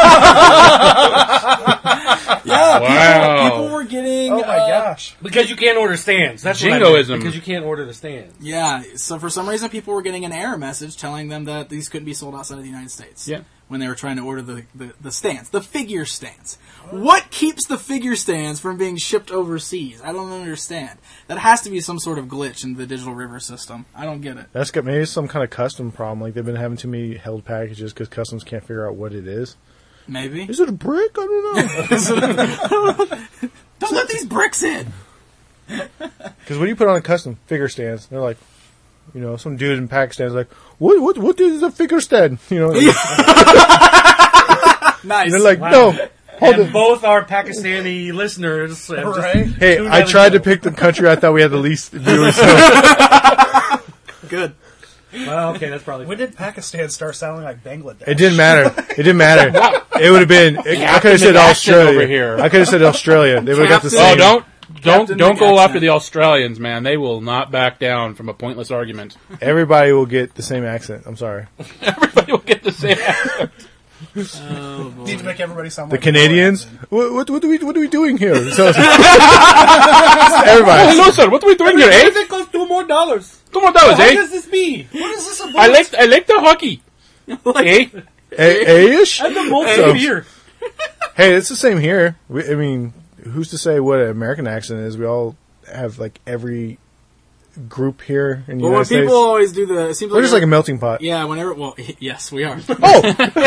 Wow. people, people were getting. Oh my uh, gosh! Because you can't order stands. That's what I meant, Jingoism. Because you can't order the stands. Yeah, so for some reason people were getting an error message telling them that these couldn't be sold outside of the United States. Yeah. When they were trying to order the, the, the stands. The figure stands. What keeps the figure stands from being shipped overseas? I don't understand. That has to be some sort of glitch in the Digital River system. I don't get it. That's got maybe some kind of custom problem. Like they've been having too many held packages because customs can't figure out what it is. Maybe. Is it a brick? I don't know. Don't let these bricks in. Because when you put on a custom figure stands, they're like, you know, some dude in Pakistan's like, what, what, what is a figure stand? You know, nice. And they're like, Wow. no, hold And it. both our Pakistani listeners. have just Right? Hey, tuned I out tried the to pick the country I thought we had the least viewers. Good. Well, okay, that's probably. When did Pakistan start sounding like Bangladesh? It didn't matter. It didn't matter. It would have been. It, I could have said Captain Australia. over here. I could have said Australia. They would have got the Captain- same. Oh, don't don't Captain don't go McAccent. after the Australians, man. They will not back down from a pointless argument. Everybody will get the same accent. I'm sorry. Everybody will get the same accent. Oh, boy. Need to make everybody sound The like Canadians. What, what, what, are we, what are we doing here? So, Oh, everybody. hello, sir. What are we doing here, eh? Everything costs two more dollars. Two more dollars, What eh? does this mean? What is this about? I like I like the hockey. Eh? A- A-ish? And the most So- beer. Hey, it's the same here. We, I mean, who's to say what an American accent is? We all have like every group here in the Well, when United States. people always do the, it seems We're like just like a melting pot. yeah. Whenever, well, yes, we are. Oh, it's kind of like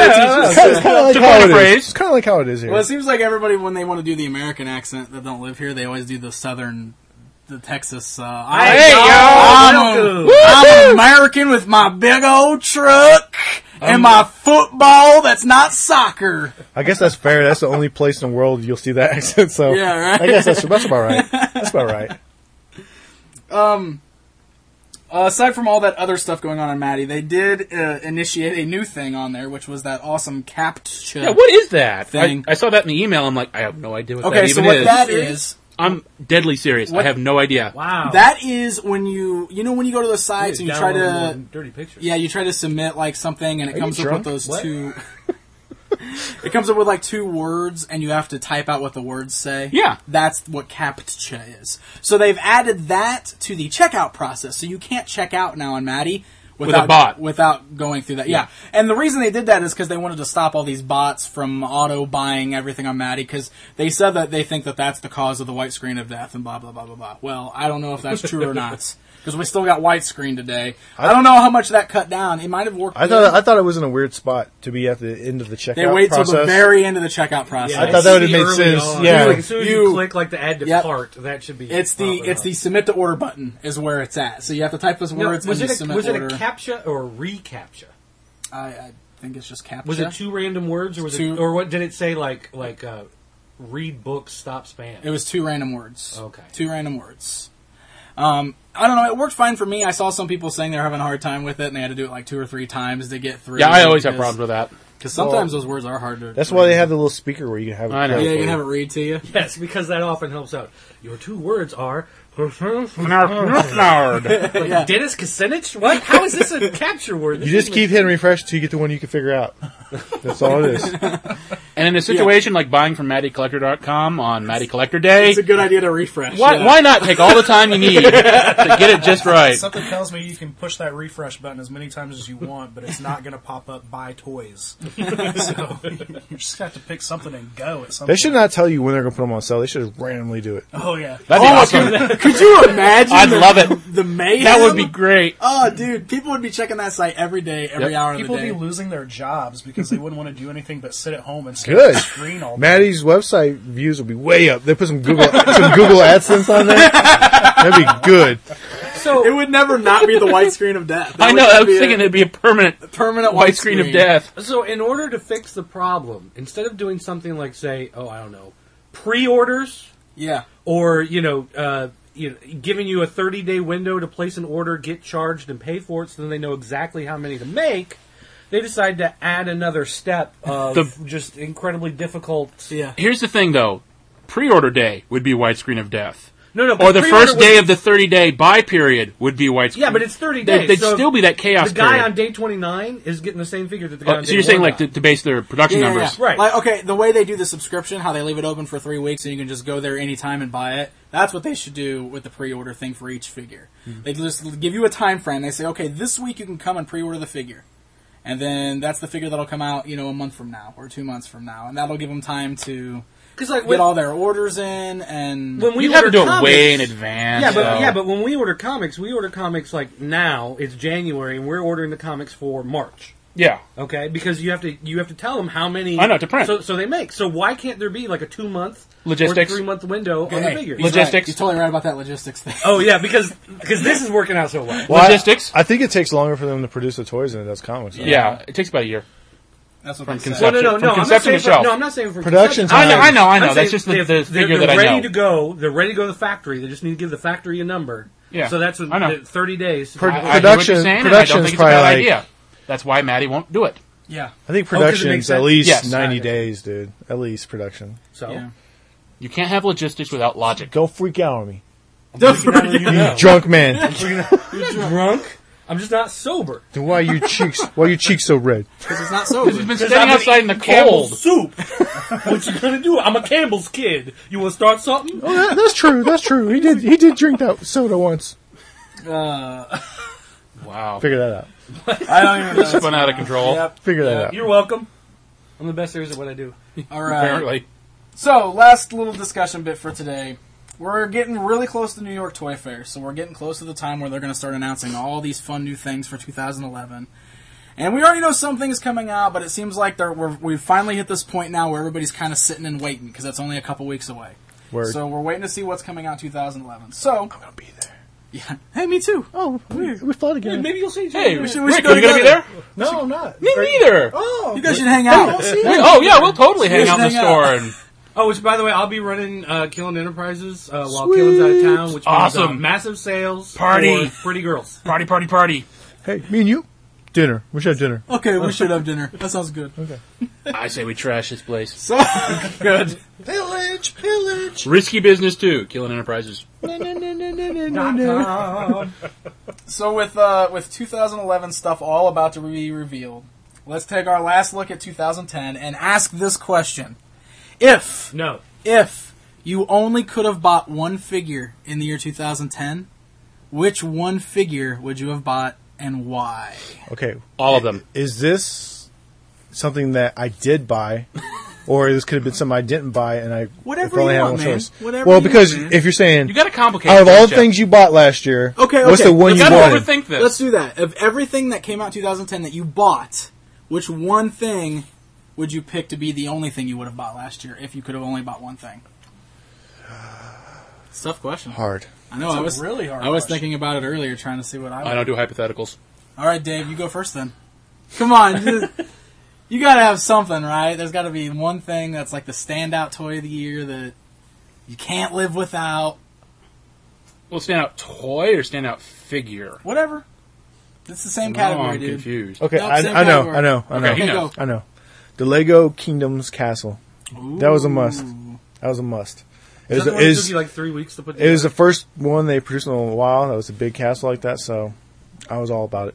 To how coin a it is. phrase. It's kind of like how it is here. Well, it seems like everybody when they want to do the American accent that don't live here, they always do the Southern, the Texas. Uh, Hey, yo, I'm, welcome. a, I'm an American with my big old truck and my football that's not soccer. I guess that's fair. That's the only place in the world you'll see that accent. So Yeah, right? I guess that's that's about right. That's about right. Um, uh, aside from all that other stuff going on in Maddie, they did uh, initiate a new thing on there, which was that awesome CAPTCHA. Yeah, what is that? I, Thing. I saw that in the email. I'm like, I have no idea what Okay, that so even what is. that is, I'm deadly serious. What- I have no idea. Wow. that is when you, you know, when you go to the sites and you try Download to, more dirty pictures. yeah, you try to submit like something, and it Are you comes up drunk? with those What? two. It comes up with like two words, and you have to type out what the words say. Yeah. That's what CAPTCHA is. So they've added that to the checkout process, so you can't check out now on Maddie without, a bot. without going through that. Yeah. And the reason they did that is because they wanted to stop all these bots from auto buying everything on Maddie, because they said that they think that that's the cause of the white screen of death and blah blah blah blah blah. Well, I don't know if that's true or not. Because we still got white screen today. I don't know how much that cut down. It might have worked. I good. thought I thought it was in a weird spot to be at the end of the checkout They wait process. till the very end of the checkout process. I thought that would have made Early sense. on. Yeah. Like, as soon as you, You- click like the add to Yep. cart, that should be. It's the popping it's up. the submit to order button is where it's at. So you have to type those No, words was and it you a, submit was it order. a captcha or a recaptcha? I, I think it's just captcha. Was it two random words or was Two- it or what did it say like like uh, read books, stop spam? It was two random words. Okay. Two random words. Um, I don't know. It worked fine for me. I saw some people saying they're having a hard time with it, and they had to do it like two or three times to get through. Yeah, I always have because- problems with that. Because sometimes Well, those words are hard to. That's why they have the little speaker where you can have it. I know. play Yeah, you for can have it read to you. Yes, because that often helps out. Your two words are like, Yeah. Dennis Kucinich? What? How is this a capture word? You This just is keep hitting refresh until you get the one you can figure out. That's all it is. And in a situation like buying from Maddie Collector dot com on Maddie Collector Day, It's a good idea to refresh. why, yeah. why not take all the time you need to get it just right? Something tells me you can push that refresh button as many times as you want, but it's not going to pop up buy toys. So you just have to pick something and go at some They point. should not tell you when they're going to put them on sale. They should just randomly do it. Oh, yeah. That'd be Oh, awesome. could, could you imagine? I'd the, love it. The mayhem. That would be great. Oh, dude, people would be checking that site every day, every Yep. hour of People the would day. be losing their jobs because they wouldn't want to do anything but sit at home and stare Good. at the screen all day. Maddie's website views will be way up. They put some Google some Google AdSense on there. That'd be good. So It would never not be the white screen of death. That I would know. just I was be a thinking it'd be a permanent permanent white screen of death. So, in order to fix the problem, instead of doing something like, say, oh, I don't know, pre-orders, Yeah. or you know, uh, you know, giving you a thirty-day window to place an order, get charged, and pay for it, so then they know exactly how many to make, they decide to add another step of The- just incredibly difficult. Yeah. Here's the thing, though. Pre-order day would be white screen of death. No, no. Or the pre-order first day would- of the thirty-day buy period would be white. Yeah, but it's thirty There- days. There'd so still be that chaos The guy period. on day twenty-nine is getting the same figure that the guy Oh, on day so you're saying one like got. to, to base their production Yeah, yeah, numbers? yeah. Right. Like, okay, the way they do the subscription, how they leave it open for three weeks and you can just go there anytime and buy it, that's what they should do with the pre-order thing for each figure. Hmm. They just give you a time frame. They say, okay, this week you can come and pre-order the figure. And then that's the figure that'll come out, you know, a month from now or two months from now. And that'll give them time to Cause like get when, all their orders in and... when we You'd have to order do it comics, way in advance. Yeah, but though. yeah, but when we order comics, we order comics like now. It's January, and we're ordering the comics for March. Yeah. Okay, because you have to you have to tell them how many. I know, to print. So, so they make. So why can't there be like a two month Logistics. or three month window on the Hey, figure? he's Logistics. right. He's totally right about that logistics thing. Oh yeah, because because this is working out so well. Well, I- Logistics. I, think it takes longer for them to produce the toys than it does comics. Yeah, it takes about a year. That's what From they say. conception, Well, no, no, from no. I'm not conception saying to for, shelf. no, I'm not saying for Production conception. time. I know, I know, I know. I'm That's saying just the, if the they're, figure they're that I ready know. to go. They're ready to go to the factory. They just need to give the factory a number. Yeah. So that's what, I know. the thirty days. Pro- I, I hear what you're Production- saying, and I don't production's think it's a probably bad like- idea. That's why Maddie won't do it. Yeah. I think Oh, 'cause it makes production's at sense? least Yes. ninety Okay. days, dude. At least production. So Yeah. You can't have logistics without logic. Don't freak out on me, Don't forget. you drunk man. you're drunk. I'm just not sober. Then why are your cheeks? Why are your cheeks so red? Because it's not sober. He's been Because standing I've outside in the eating Campbell's cold. soup. What you gonna do? I'm a Campbell's kid. You want to start something? Oh, that, that's true. That's true. He did. He did drink that soda once. Uh, Wow. Figure that out. I don't even know. This spun out of control. Yep. Figure that out. You're welcome. I'm the best there is at what I do. All right. Apparently. So, last little discussion bit for today. We're getting really close to New York Toy Fair, so we're getting close to the time where they're going to start announcing all these fun new things for two thousand eleven. And we already know some things coming out, but it seems like they're, we're, we've finally hit this point now where everybody's kind of sitting and waiting, because that's only a couple weeks away. Word. So we're waiting to see what's coming out in two thousand eleven. So, I'm gonna be there. yeah. Hey, me too. Oh, we, we fought again. Maybe you'll see. Hey, we should- we Rick, should go are you going to be together. there? No, I'm not. Me neither. Oh, You guys should hang out. We- oh, yeah, we'll totally hang should out in the hang store. out. and Oh, which by the way, I'll be running uh, Killing Enterprises uh, while Sweet. Killing's out of town, which means Awesome. uh, massive sales, Party. for pretty girls. Party, party, party. Hey, me and you, dinner. We should have dinner. Okay, we should have dinner. That sounds good. Okay. I say we trash this place. So, good. Pillage, pillage. Risky business, too. Killing Enterprises. So with uh, with two thousand eleven stuff all about to be revealed, let's take our last look at two thousand ten and ask this question: If No. if you only could have bought one figure in the year two thousand ten, which one figure would you have bought and why? Okay. All of them. Is this something that I did buy, or this could have been something I didn't buy, and I Whatever if I only you had want, one man. choice? Whatever well, you because want, man. if you're saying You got to complicate out of all it, the Jeff. things you bought last year, Okay, what's okay. the one You you got to wanted? overthink this. Let's do that. Of everything that came out in two thousand ten that you bought, which one thing would you pick to be the only thing you would have bought last year if you could have only bought one thing? It's a tough question. Hard. I know. It's I a was really hard I was question. thinking about it earlier, trying to see what I. Would. I don't do hypotheticals. All right, Dave, you go first then. Come on, just- you got to have something, right? There's got to be one thing that's like the standout toy of the year that you can't live without. Well, standout toy or standout figure? Whatever. It's the same No, category, I'm dude. confused. Okay, Nope, I, same I know, category. I know, I know, Okay, he Okay, knows. go. I know. The Lego Kingdoms Castle. That was a must. That was a must. It Is was, that the a, one it that was, took you like three weeks to put it was the together? first one they produced in a while. That was a big castle like that, so I was all about it.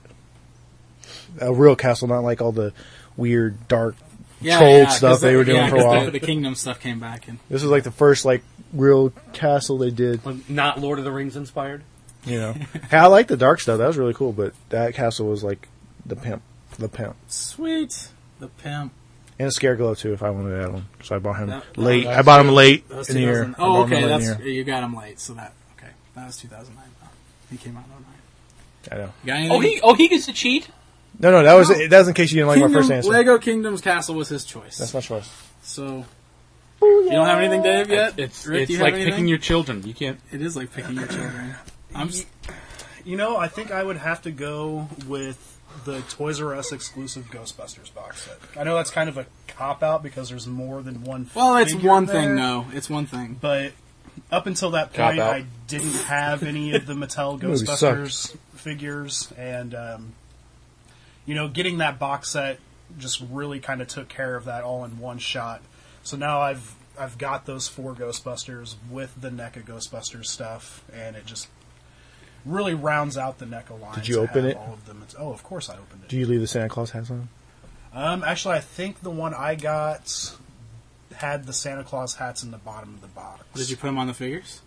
A real castle, not like all the weird, dark, Yeah, troll yeah, 'cause stuff the- they were doing yeah, for a 'cause while. The, the Kingdom stuff came back, and This was like the first like real castle they did. Not Lord of the Rings inspired. You know, hey, I like the dark stuff. That was really cool. But that castle was like the pimp, the pimp, sweet the pimp. and a Scareglow too. If I wanted to have one, so I bought him That- late. that I bought him was- late that was in the year. two thousand I Oh, bought him okay, late in the that's year. you got him late, so that okay, that was two thousand nine. Oh, he came out in oh nine. I know. You got anything? Oh, he oh he gets to cheat. No, no, that was No. that was in case you didn't like Kingdom, my first answer. Lego Kingdom's Castle was his choice. That's my choice. So you don't have anything, Dave, yet? It's Rick, do it's you have like anything? picking your children. You can't. It is like picking your children. I'm. s- You know, I think I would have to go with the Toys R Us exclusive Ghostbusters box set. I know that's kind of a cop out because there's more than one. Well, it's figure one there, thing, though. It's one thing. But up until that Cop point, out. I didn't have any of the Mattel Movie Ghostbusters figures, and um, you know, getting that box set just really kind of took care of that all in one shot. So now I've I've got those four Ghostbusters with the NECA Ghostbusters stuff, and it just really rounds out the NECA line. Did you to open have it? All of them. It's, oh, of course I opened it. Do you leave the Santa Claus hats on? Um, actually, I think the one I got had the Santa Claus hats in the bottom of the box. Did you put them on the figures?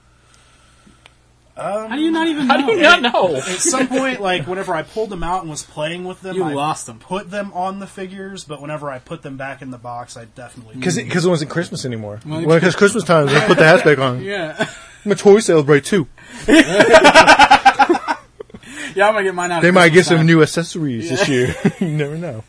Um, How do you not even How know? do you not know? At some point, like whenever I pulled them out and was playing with them, You I lost them. put them on the figures. But whenever I put them back in the box, I definitely Because it, 'cause it wasn't Christmas anymore. Well, Well, because Christmas time, they put the hats back on. Yeah. My toy sales break too. Yeah, I'm gonna get mine out. They of might get Christmas some time. new accessories this Yeah. year. You never know.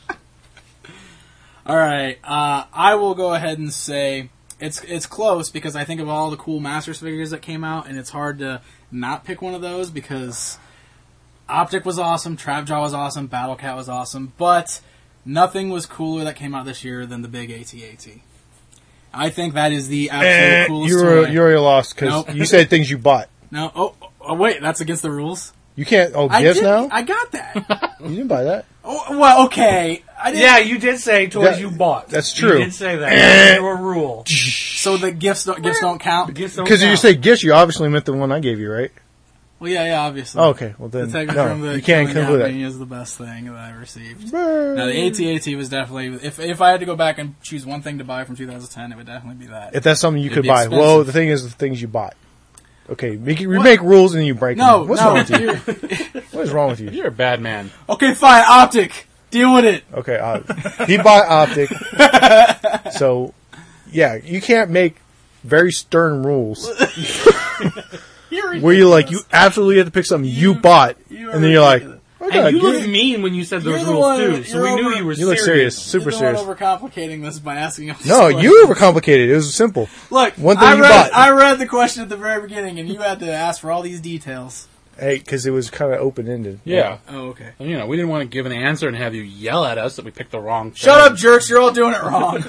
All right, uh, I will go ahead and say it's it's close because I think of all the cool Masters figures that came out, and it's hard to not pick one of those because Optic was awesome, Trapjaw was awesome, Battle Cat was awesome, but nothing was cooler that came out this year than the big A T A T. I think that is the absolute Eh, coolest you're toy. you're already lost because Nope. you said things you bought. No, oh, oh, wait, that's against the rules. You can't. Oh, I gifts did- now? I got that. You didn't buy that. Oh, well, okay. I didn't, Yeah, you did say toys That- you bought. that's true. You did say that. That's your rule. So the gifts don't, gifts don't count. Gifts don't Because you count. say gifts, you obviously meant the one I gave you, right? Well, yeah, yeah, obviously. Oh, okay, well then, the Tegra no, from the you can't Killing include that. Company is the best thing that I received. No, the A T A T was definitely. If if I had to go back and choose one thing to buy from two thousand ten, it would definitely be that. If that's something you It'd could be buy. expensive. Well, the thing is, the things you bought. Okay, make it, we make rules and then you break No, them. What's no, wrong with you? you're- What is wrong with you? You're a bad man. Okay, fine. Optic, deal with it. Okay, uh, he bought Optic. So, yeah, you can't make very stern rules where you like you absolutely have to pick something you, bought, you and then you're like, okay, And you give looked it- mean when you said those You're the rules one- too, so you're we knew over- you were you look serious, super You're the serious. one overcomplicating this by asking all these No, questions. you overcomplicated. It was simple. Look, one thing I you read, bought. I read the question at the very beginning, and you had to ask for all these details. Hey, because it was kind of open ended. Yeah. Oh, okay. And, you know, we didn't want to give an answer and have you yell at us that we picked the wrong thing. Shut up, jerks! You're all doing it wrong.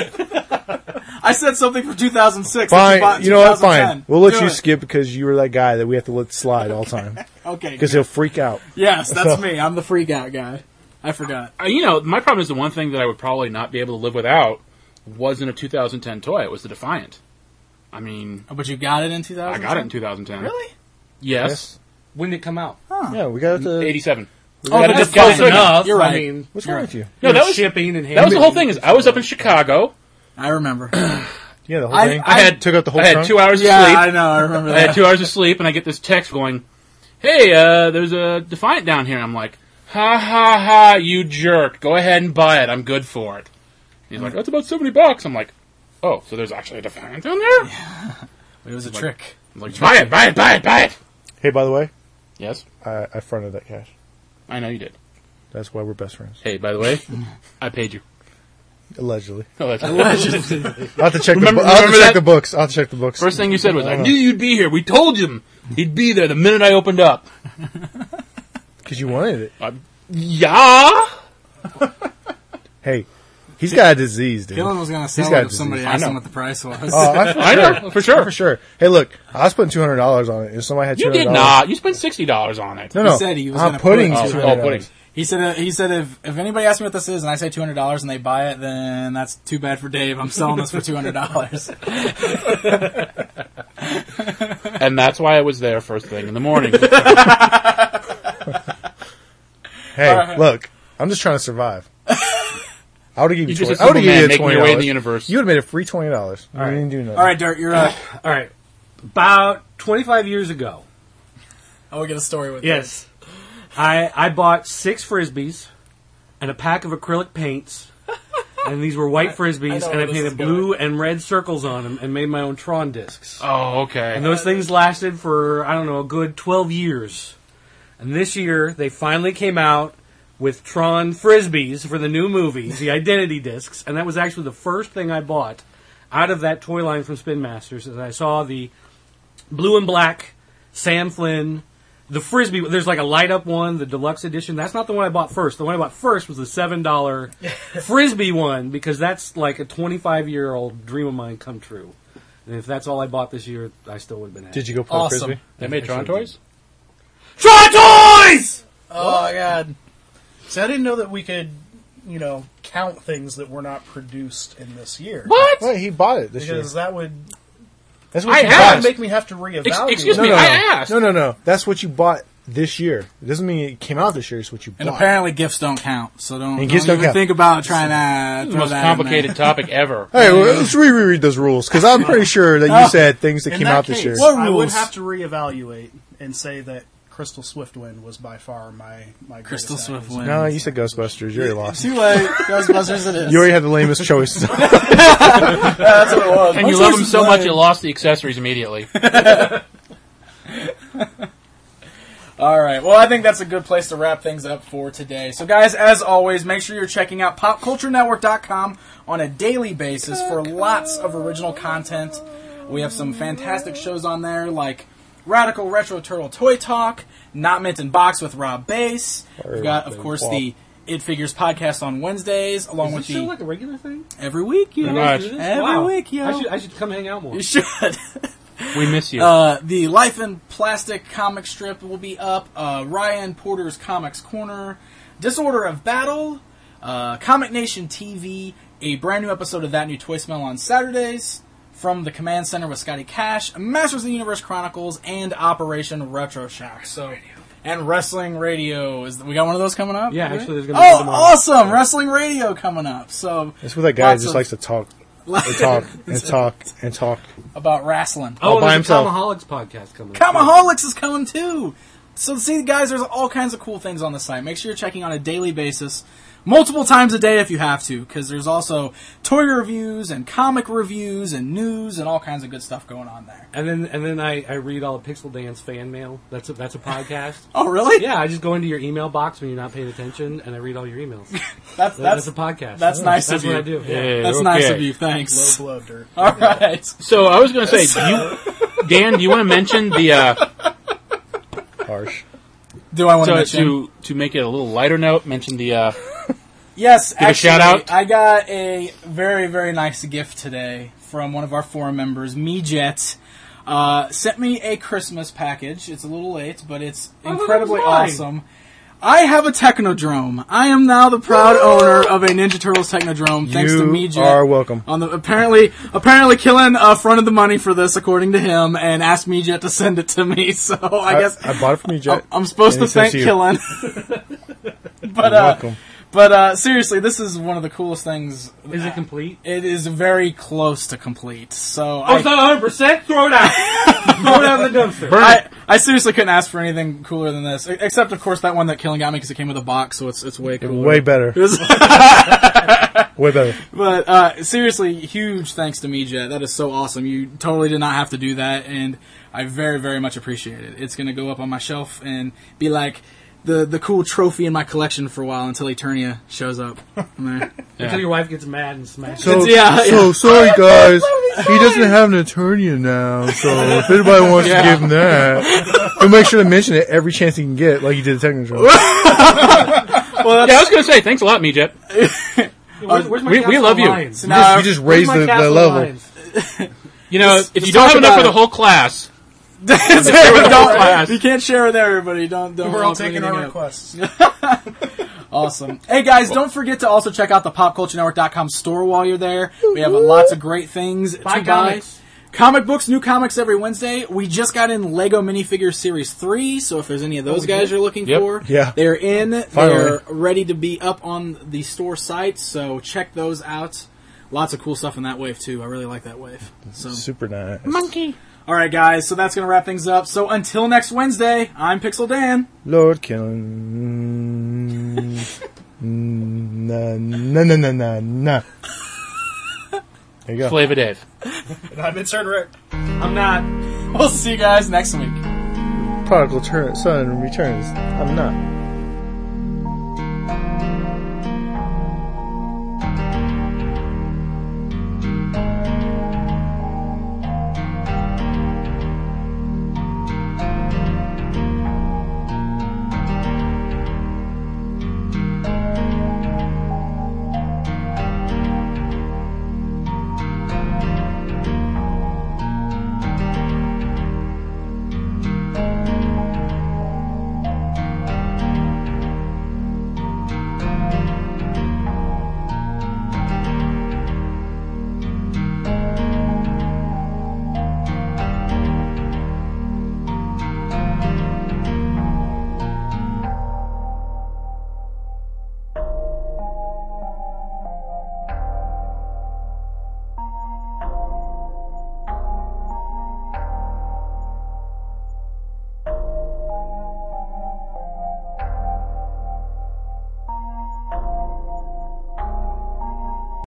I said something for two thousand six. Fine, you know what? Fine, ten. we'll let Do you it. skip because you were that guy that we have to let slide all the time. Okay. Because he'll freak out. Yes, that's So- me. I'm the freak out guy. I forgot. Uh, you know, my problem is the one thing that I would probably not be able to live without wasn't a two thousand ten toy. It was the Defiant. I mean, Oh, but you got it in two thousand I ten? got it in two thousand ten. Really? Yes. When did it come out? Yeah, we got it to eighty-seven. We Oh, got but it that's to- close Close enough. enough. You're right. I mean, What's You're wrong right. with you? No, you that know, was shipping and that was the whole thing. handling. Is I was up in Chicago. I remember. Yeah, the whole I- thing. I had took out the whole I had trunk? two hours of yeah, sleep. I know. I remember I had that. two hours of sleep, and I get this text going, "Hey, uh, there's a Defiant down here." I'm like, "Ha ha ha! You jerk! Go ahead and buy it. I'm good for it." He's like, "That's about seventy bucks." I'm like, "Oh, so there's actually a Defiant down there?" It was a Like- trick. I'm like, "Buy it! Buy it! Buy it! Buy it!" Hey, by the way, Yes, I, I fronted that cash. I know you did. That's why we're best friends. Hey, by the way, I paid you. Allegedly. Oh, that's Allegedly. I'll have to check, Remember- the, bu- I'll have to remember check that? the books. I'll have to check the books. First thing you said was, "I don't knew know. you'd be here. We told him he'd be there the minute I opened up." Because you wanted it. Uh, yeah. Hey, he's got a disease, dude. Dylan was going to He's sell got it a if somebody disease. asked I him know. what the price was. Oh, I, I know, for sure. For sure. Hey, look, I was putting two hundred dollars on it. If somebody had two You hundred did dollars. not. You spent sixty dollars on it. No, He no. said he was I'm gonna putting put- two oh, hundred oh, dollars. putting. He said, uh, he said if, if anybody asks me what this is and I say two hundred dollars and they buy it, then that's too bad for Dave. I'm selling this for two hundred dollars. And that's why I was there first thing in the morning. Hey, look, I'm just trying to survive. I would have given You're you just twenty. a I would have simple man given you making twenty your way in dollars. the universe. You would have made a free twenty dollars. You right. didn't do nothing. All right, Dirt, you're up. All right. About twenty-five years ago, Oh, we get a story with yes, I I bought six Frisbees and a pack of acrylic paints. And these were white Frisbees, know and I where this is painted blue and red circles on them and made my own Tron discs. Oh, okay. And those things lasted for, I don't know, a good twelve years. And this year, they finally came out with Tron Frisbees for the new movies, the Identity discs. And that was actually the first thing I bought out of that toy line from Spin Masters. As I saw the blue and black Sam Flynn, the Frisbee. There's like a light up one, the deluxe edition. That's not the one I bought first. The one I bought first was the seven dollar Frisbee one, because that's like a twenty-five year old dream of mine come true. And if that's all I bought this year, I still would have been happy. Did you go play Awesome. Frisbee? They made Tron toys? Tron Toys! Oh, my God. See, I didn't know that we could, you know, count things that were not produced in this year. What? Wait, he bought it this Because year. that would That's what I you asked. bought. make me have to reevaluate. Ex- excuse no, me, no, I no. asked. No, no, no. That's what you bought this year. It doesn't mean it came out this year. It's what you And bought. apparently gifts don't count, so don't, And don't gifts don't even count. think about trying to This is the throw most that in complicated there. topic ever. Hey, well, let's re- reread those rules because I'm pretty sure that you Oh. said things that In came that out this case, year. What I would rules? have to reevaluate and say that Crystal Swiftwind was by far my my Crystal greatest acquisition. Swiftwind. No, you said Ghostbusters. You already lost. Too late. Ghostbusters it is. You already had the lamest choice. Yeah, that's what it was. And My you love choice him is so much lame. you lost the accessories immediately. All right. Well, I think that's a good place to wrap things up for today. So, guys, as always, make sure you're checking out pop culture network dot com on a daily basis for lots of original content. We have some fantastic shows on there, like Radical Retro Turtle Toy Talk, Not Mint in Box with Rob Bass. We've got, of course, the It Figures podcast on Wednesdays, along Is with this the show like a regular thing? every week. You Pretty know, much. every Wow. week, yo. I should, I should come hang out more. You should. We miss you. Uh, the Life in Plastic comic strip will be up. Uh, Ryan Porter's Comics Corner. Disorder of Battle. Uh, Comic Nation T V. A brand new episode of That New Toy Smell on Saturdays. From the Command Center with Scotty Cash. Masters of the Universe Chronicles. And Operation Retro Shack. So, and Wrestling Radio. Is We got one of those coming up? Yeah, Right? actually, there's gonna be Oh, one tomorrow. awesome! Wrestling Radio coming up. So That's what that guy lots just of- likes to talk and talk and talk and talk. about wrestling. Oh, All by there's a himself. Comaholics podcast coming up. Comaholics is coming too. So see, guys, there's all kinds of cool things on the site. Make sure you're checking on a daily basis, multiple times a day if you have to, because there's also toy reviews and comic reviews and news and all kinds of good stuff going on there. And then and then I, I read all the Pixel Dance fan mail. That's a, that's a podcast. Oh, really? Yeah, I just go into your email box when you're not paying attention, and I read all your emails. That's That- that's that's a podcast. That's nice That's of you. what I do. Yeah, That's okay. nice of you. Thanks. Low blow dirt. All right. So I was going to say, do you, Dan, do you want to mention the uh, Harsh. Do I want to so mention? to to make it a little lighter note? Mention the uh, Yes, Give a actually, shout out. I got a very, very nice gift today from one of our forum members, MeJet. Uh, sent me a Christmas package. It's a little late, but it's Oh, that incredibly was mine. awesome. I have a Technodrome. I am now the proud owner of a Ninja Turtles Technodrome, thanks to You MeJet. are welcome. On the apparently, apparently, Killen uh, fronted the money for this, according to him, and asked MeJet to send it to me. So I, I, guess I bought it from you, Jet. I'm supposed and to he sent thank it you. Killen. but You're uh, welcome. but uh, seriously, this is one of the coolest things. Is it complete? It is very close to complete. So Oh, it's not one hundred percent? Throw it out. Throw it out in the dumpster. I, I seriously couldn't ask for anything cooler than this, e- except of course that one that Killen got me because it came with a box, so it's it's way cooler. Way better. It was- Way better. But uh, seriously, huge thanks to MeJet. That is so awesome. You totally did not have to do that, and I very, very much appreciate it. It's going to go up on my shelf and be like the the cool trophy in my collection for a while until Eternia shows up. There. Until your wife gets mad and smashes So, it. yeah, so yeah. sorry, guys. He doesn't have an Eternia now, so if anybody wants Yeah. to give him that, he'll make sure to mention it every chance he can get, like he did the Technodrome. Well, yeah, I was going to say thanks a lot, MeJet. Where's, where's my We- we Castle love you. Lions? So now- You just Where's raised my the, the Castle level. Lions? You know, Let's- if let's you don't talk have enough about for the it. whole class, That's Share with it. the whole Don't- class. You can't share with everybody. Don't don't. We're all open taking anything our up. requests. Awesome. Hey guys, don't forget to also check out the pop culture network dot com store while you're there. We have lots of great things Buy to comics. buy. Comic books, new comics every Wednesday. We just got in Lego Minifigures Series three, so if there's any of those guys you're looking Yep. for, Yeah. they're in. Finally. They're ready to be up on the store site, so check those out. Lots of cool stuff in that wave too. I really like that wave. So, Super nice. monkey. all right, guys. So that's gonna wrap things up. So until next Wednesday, I'm Pixel Dan. Lord killing. Na na na na na na. There you go. Flavor Dave. And I'm Insert Rick. I'm not. We'll see you guys next week. Prodigal turn, son returns. I'm not.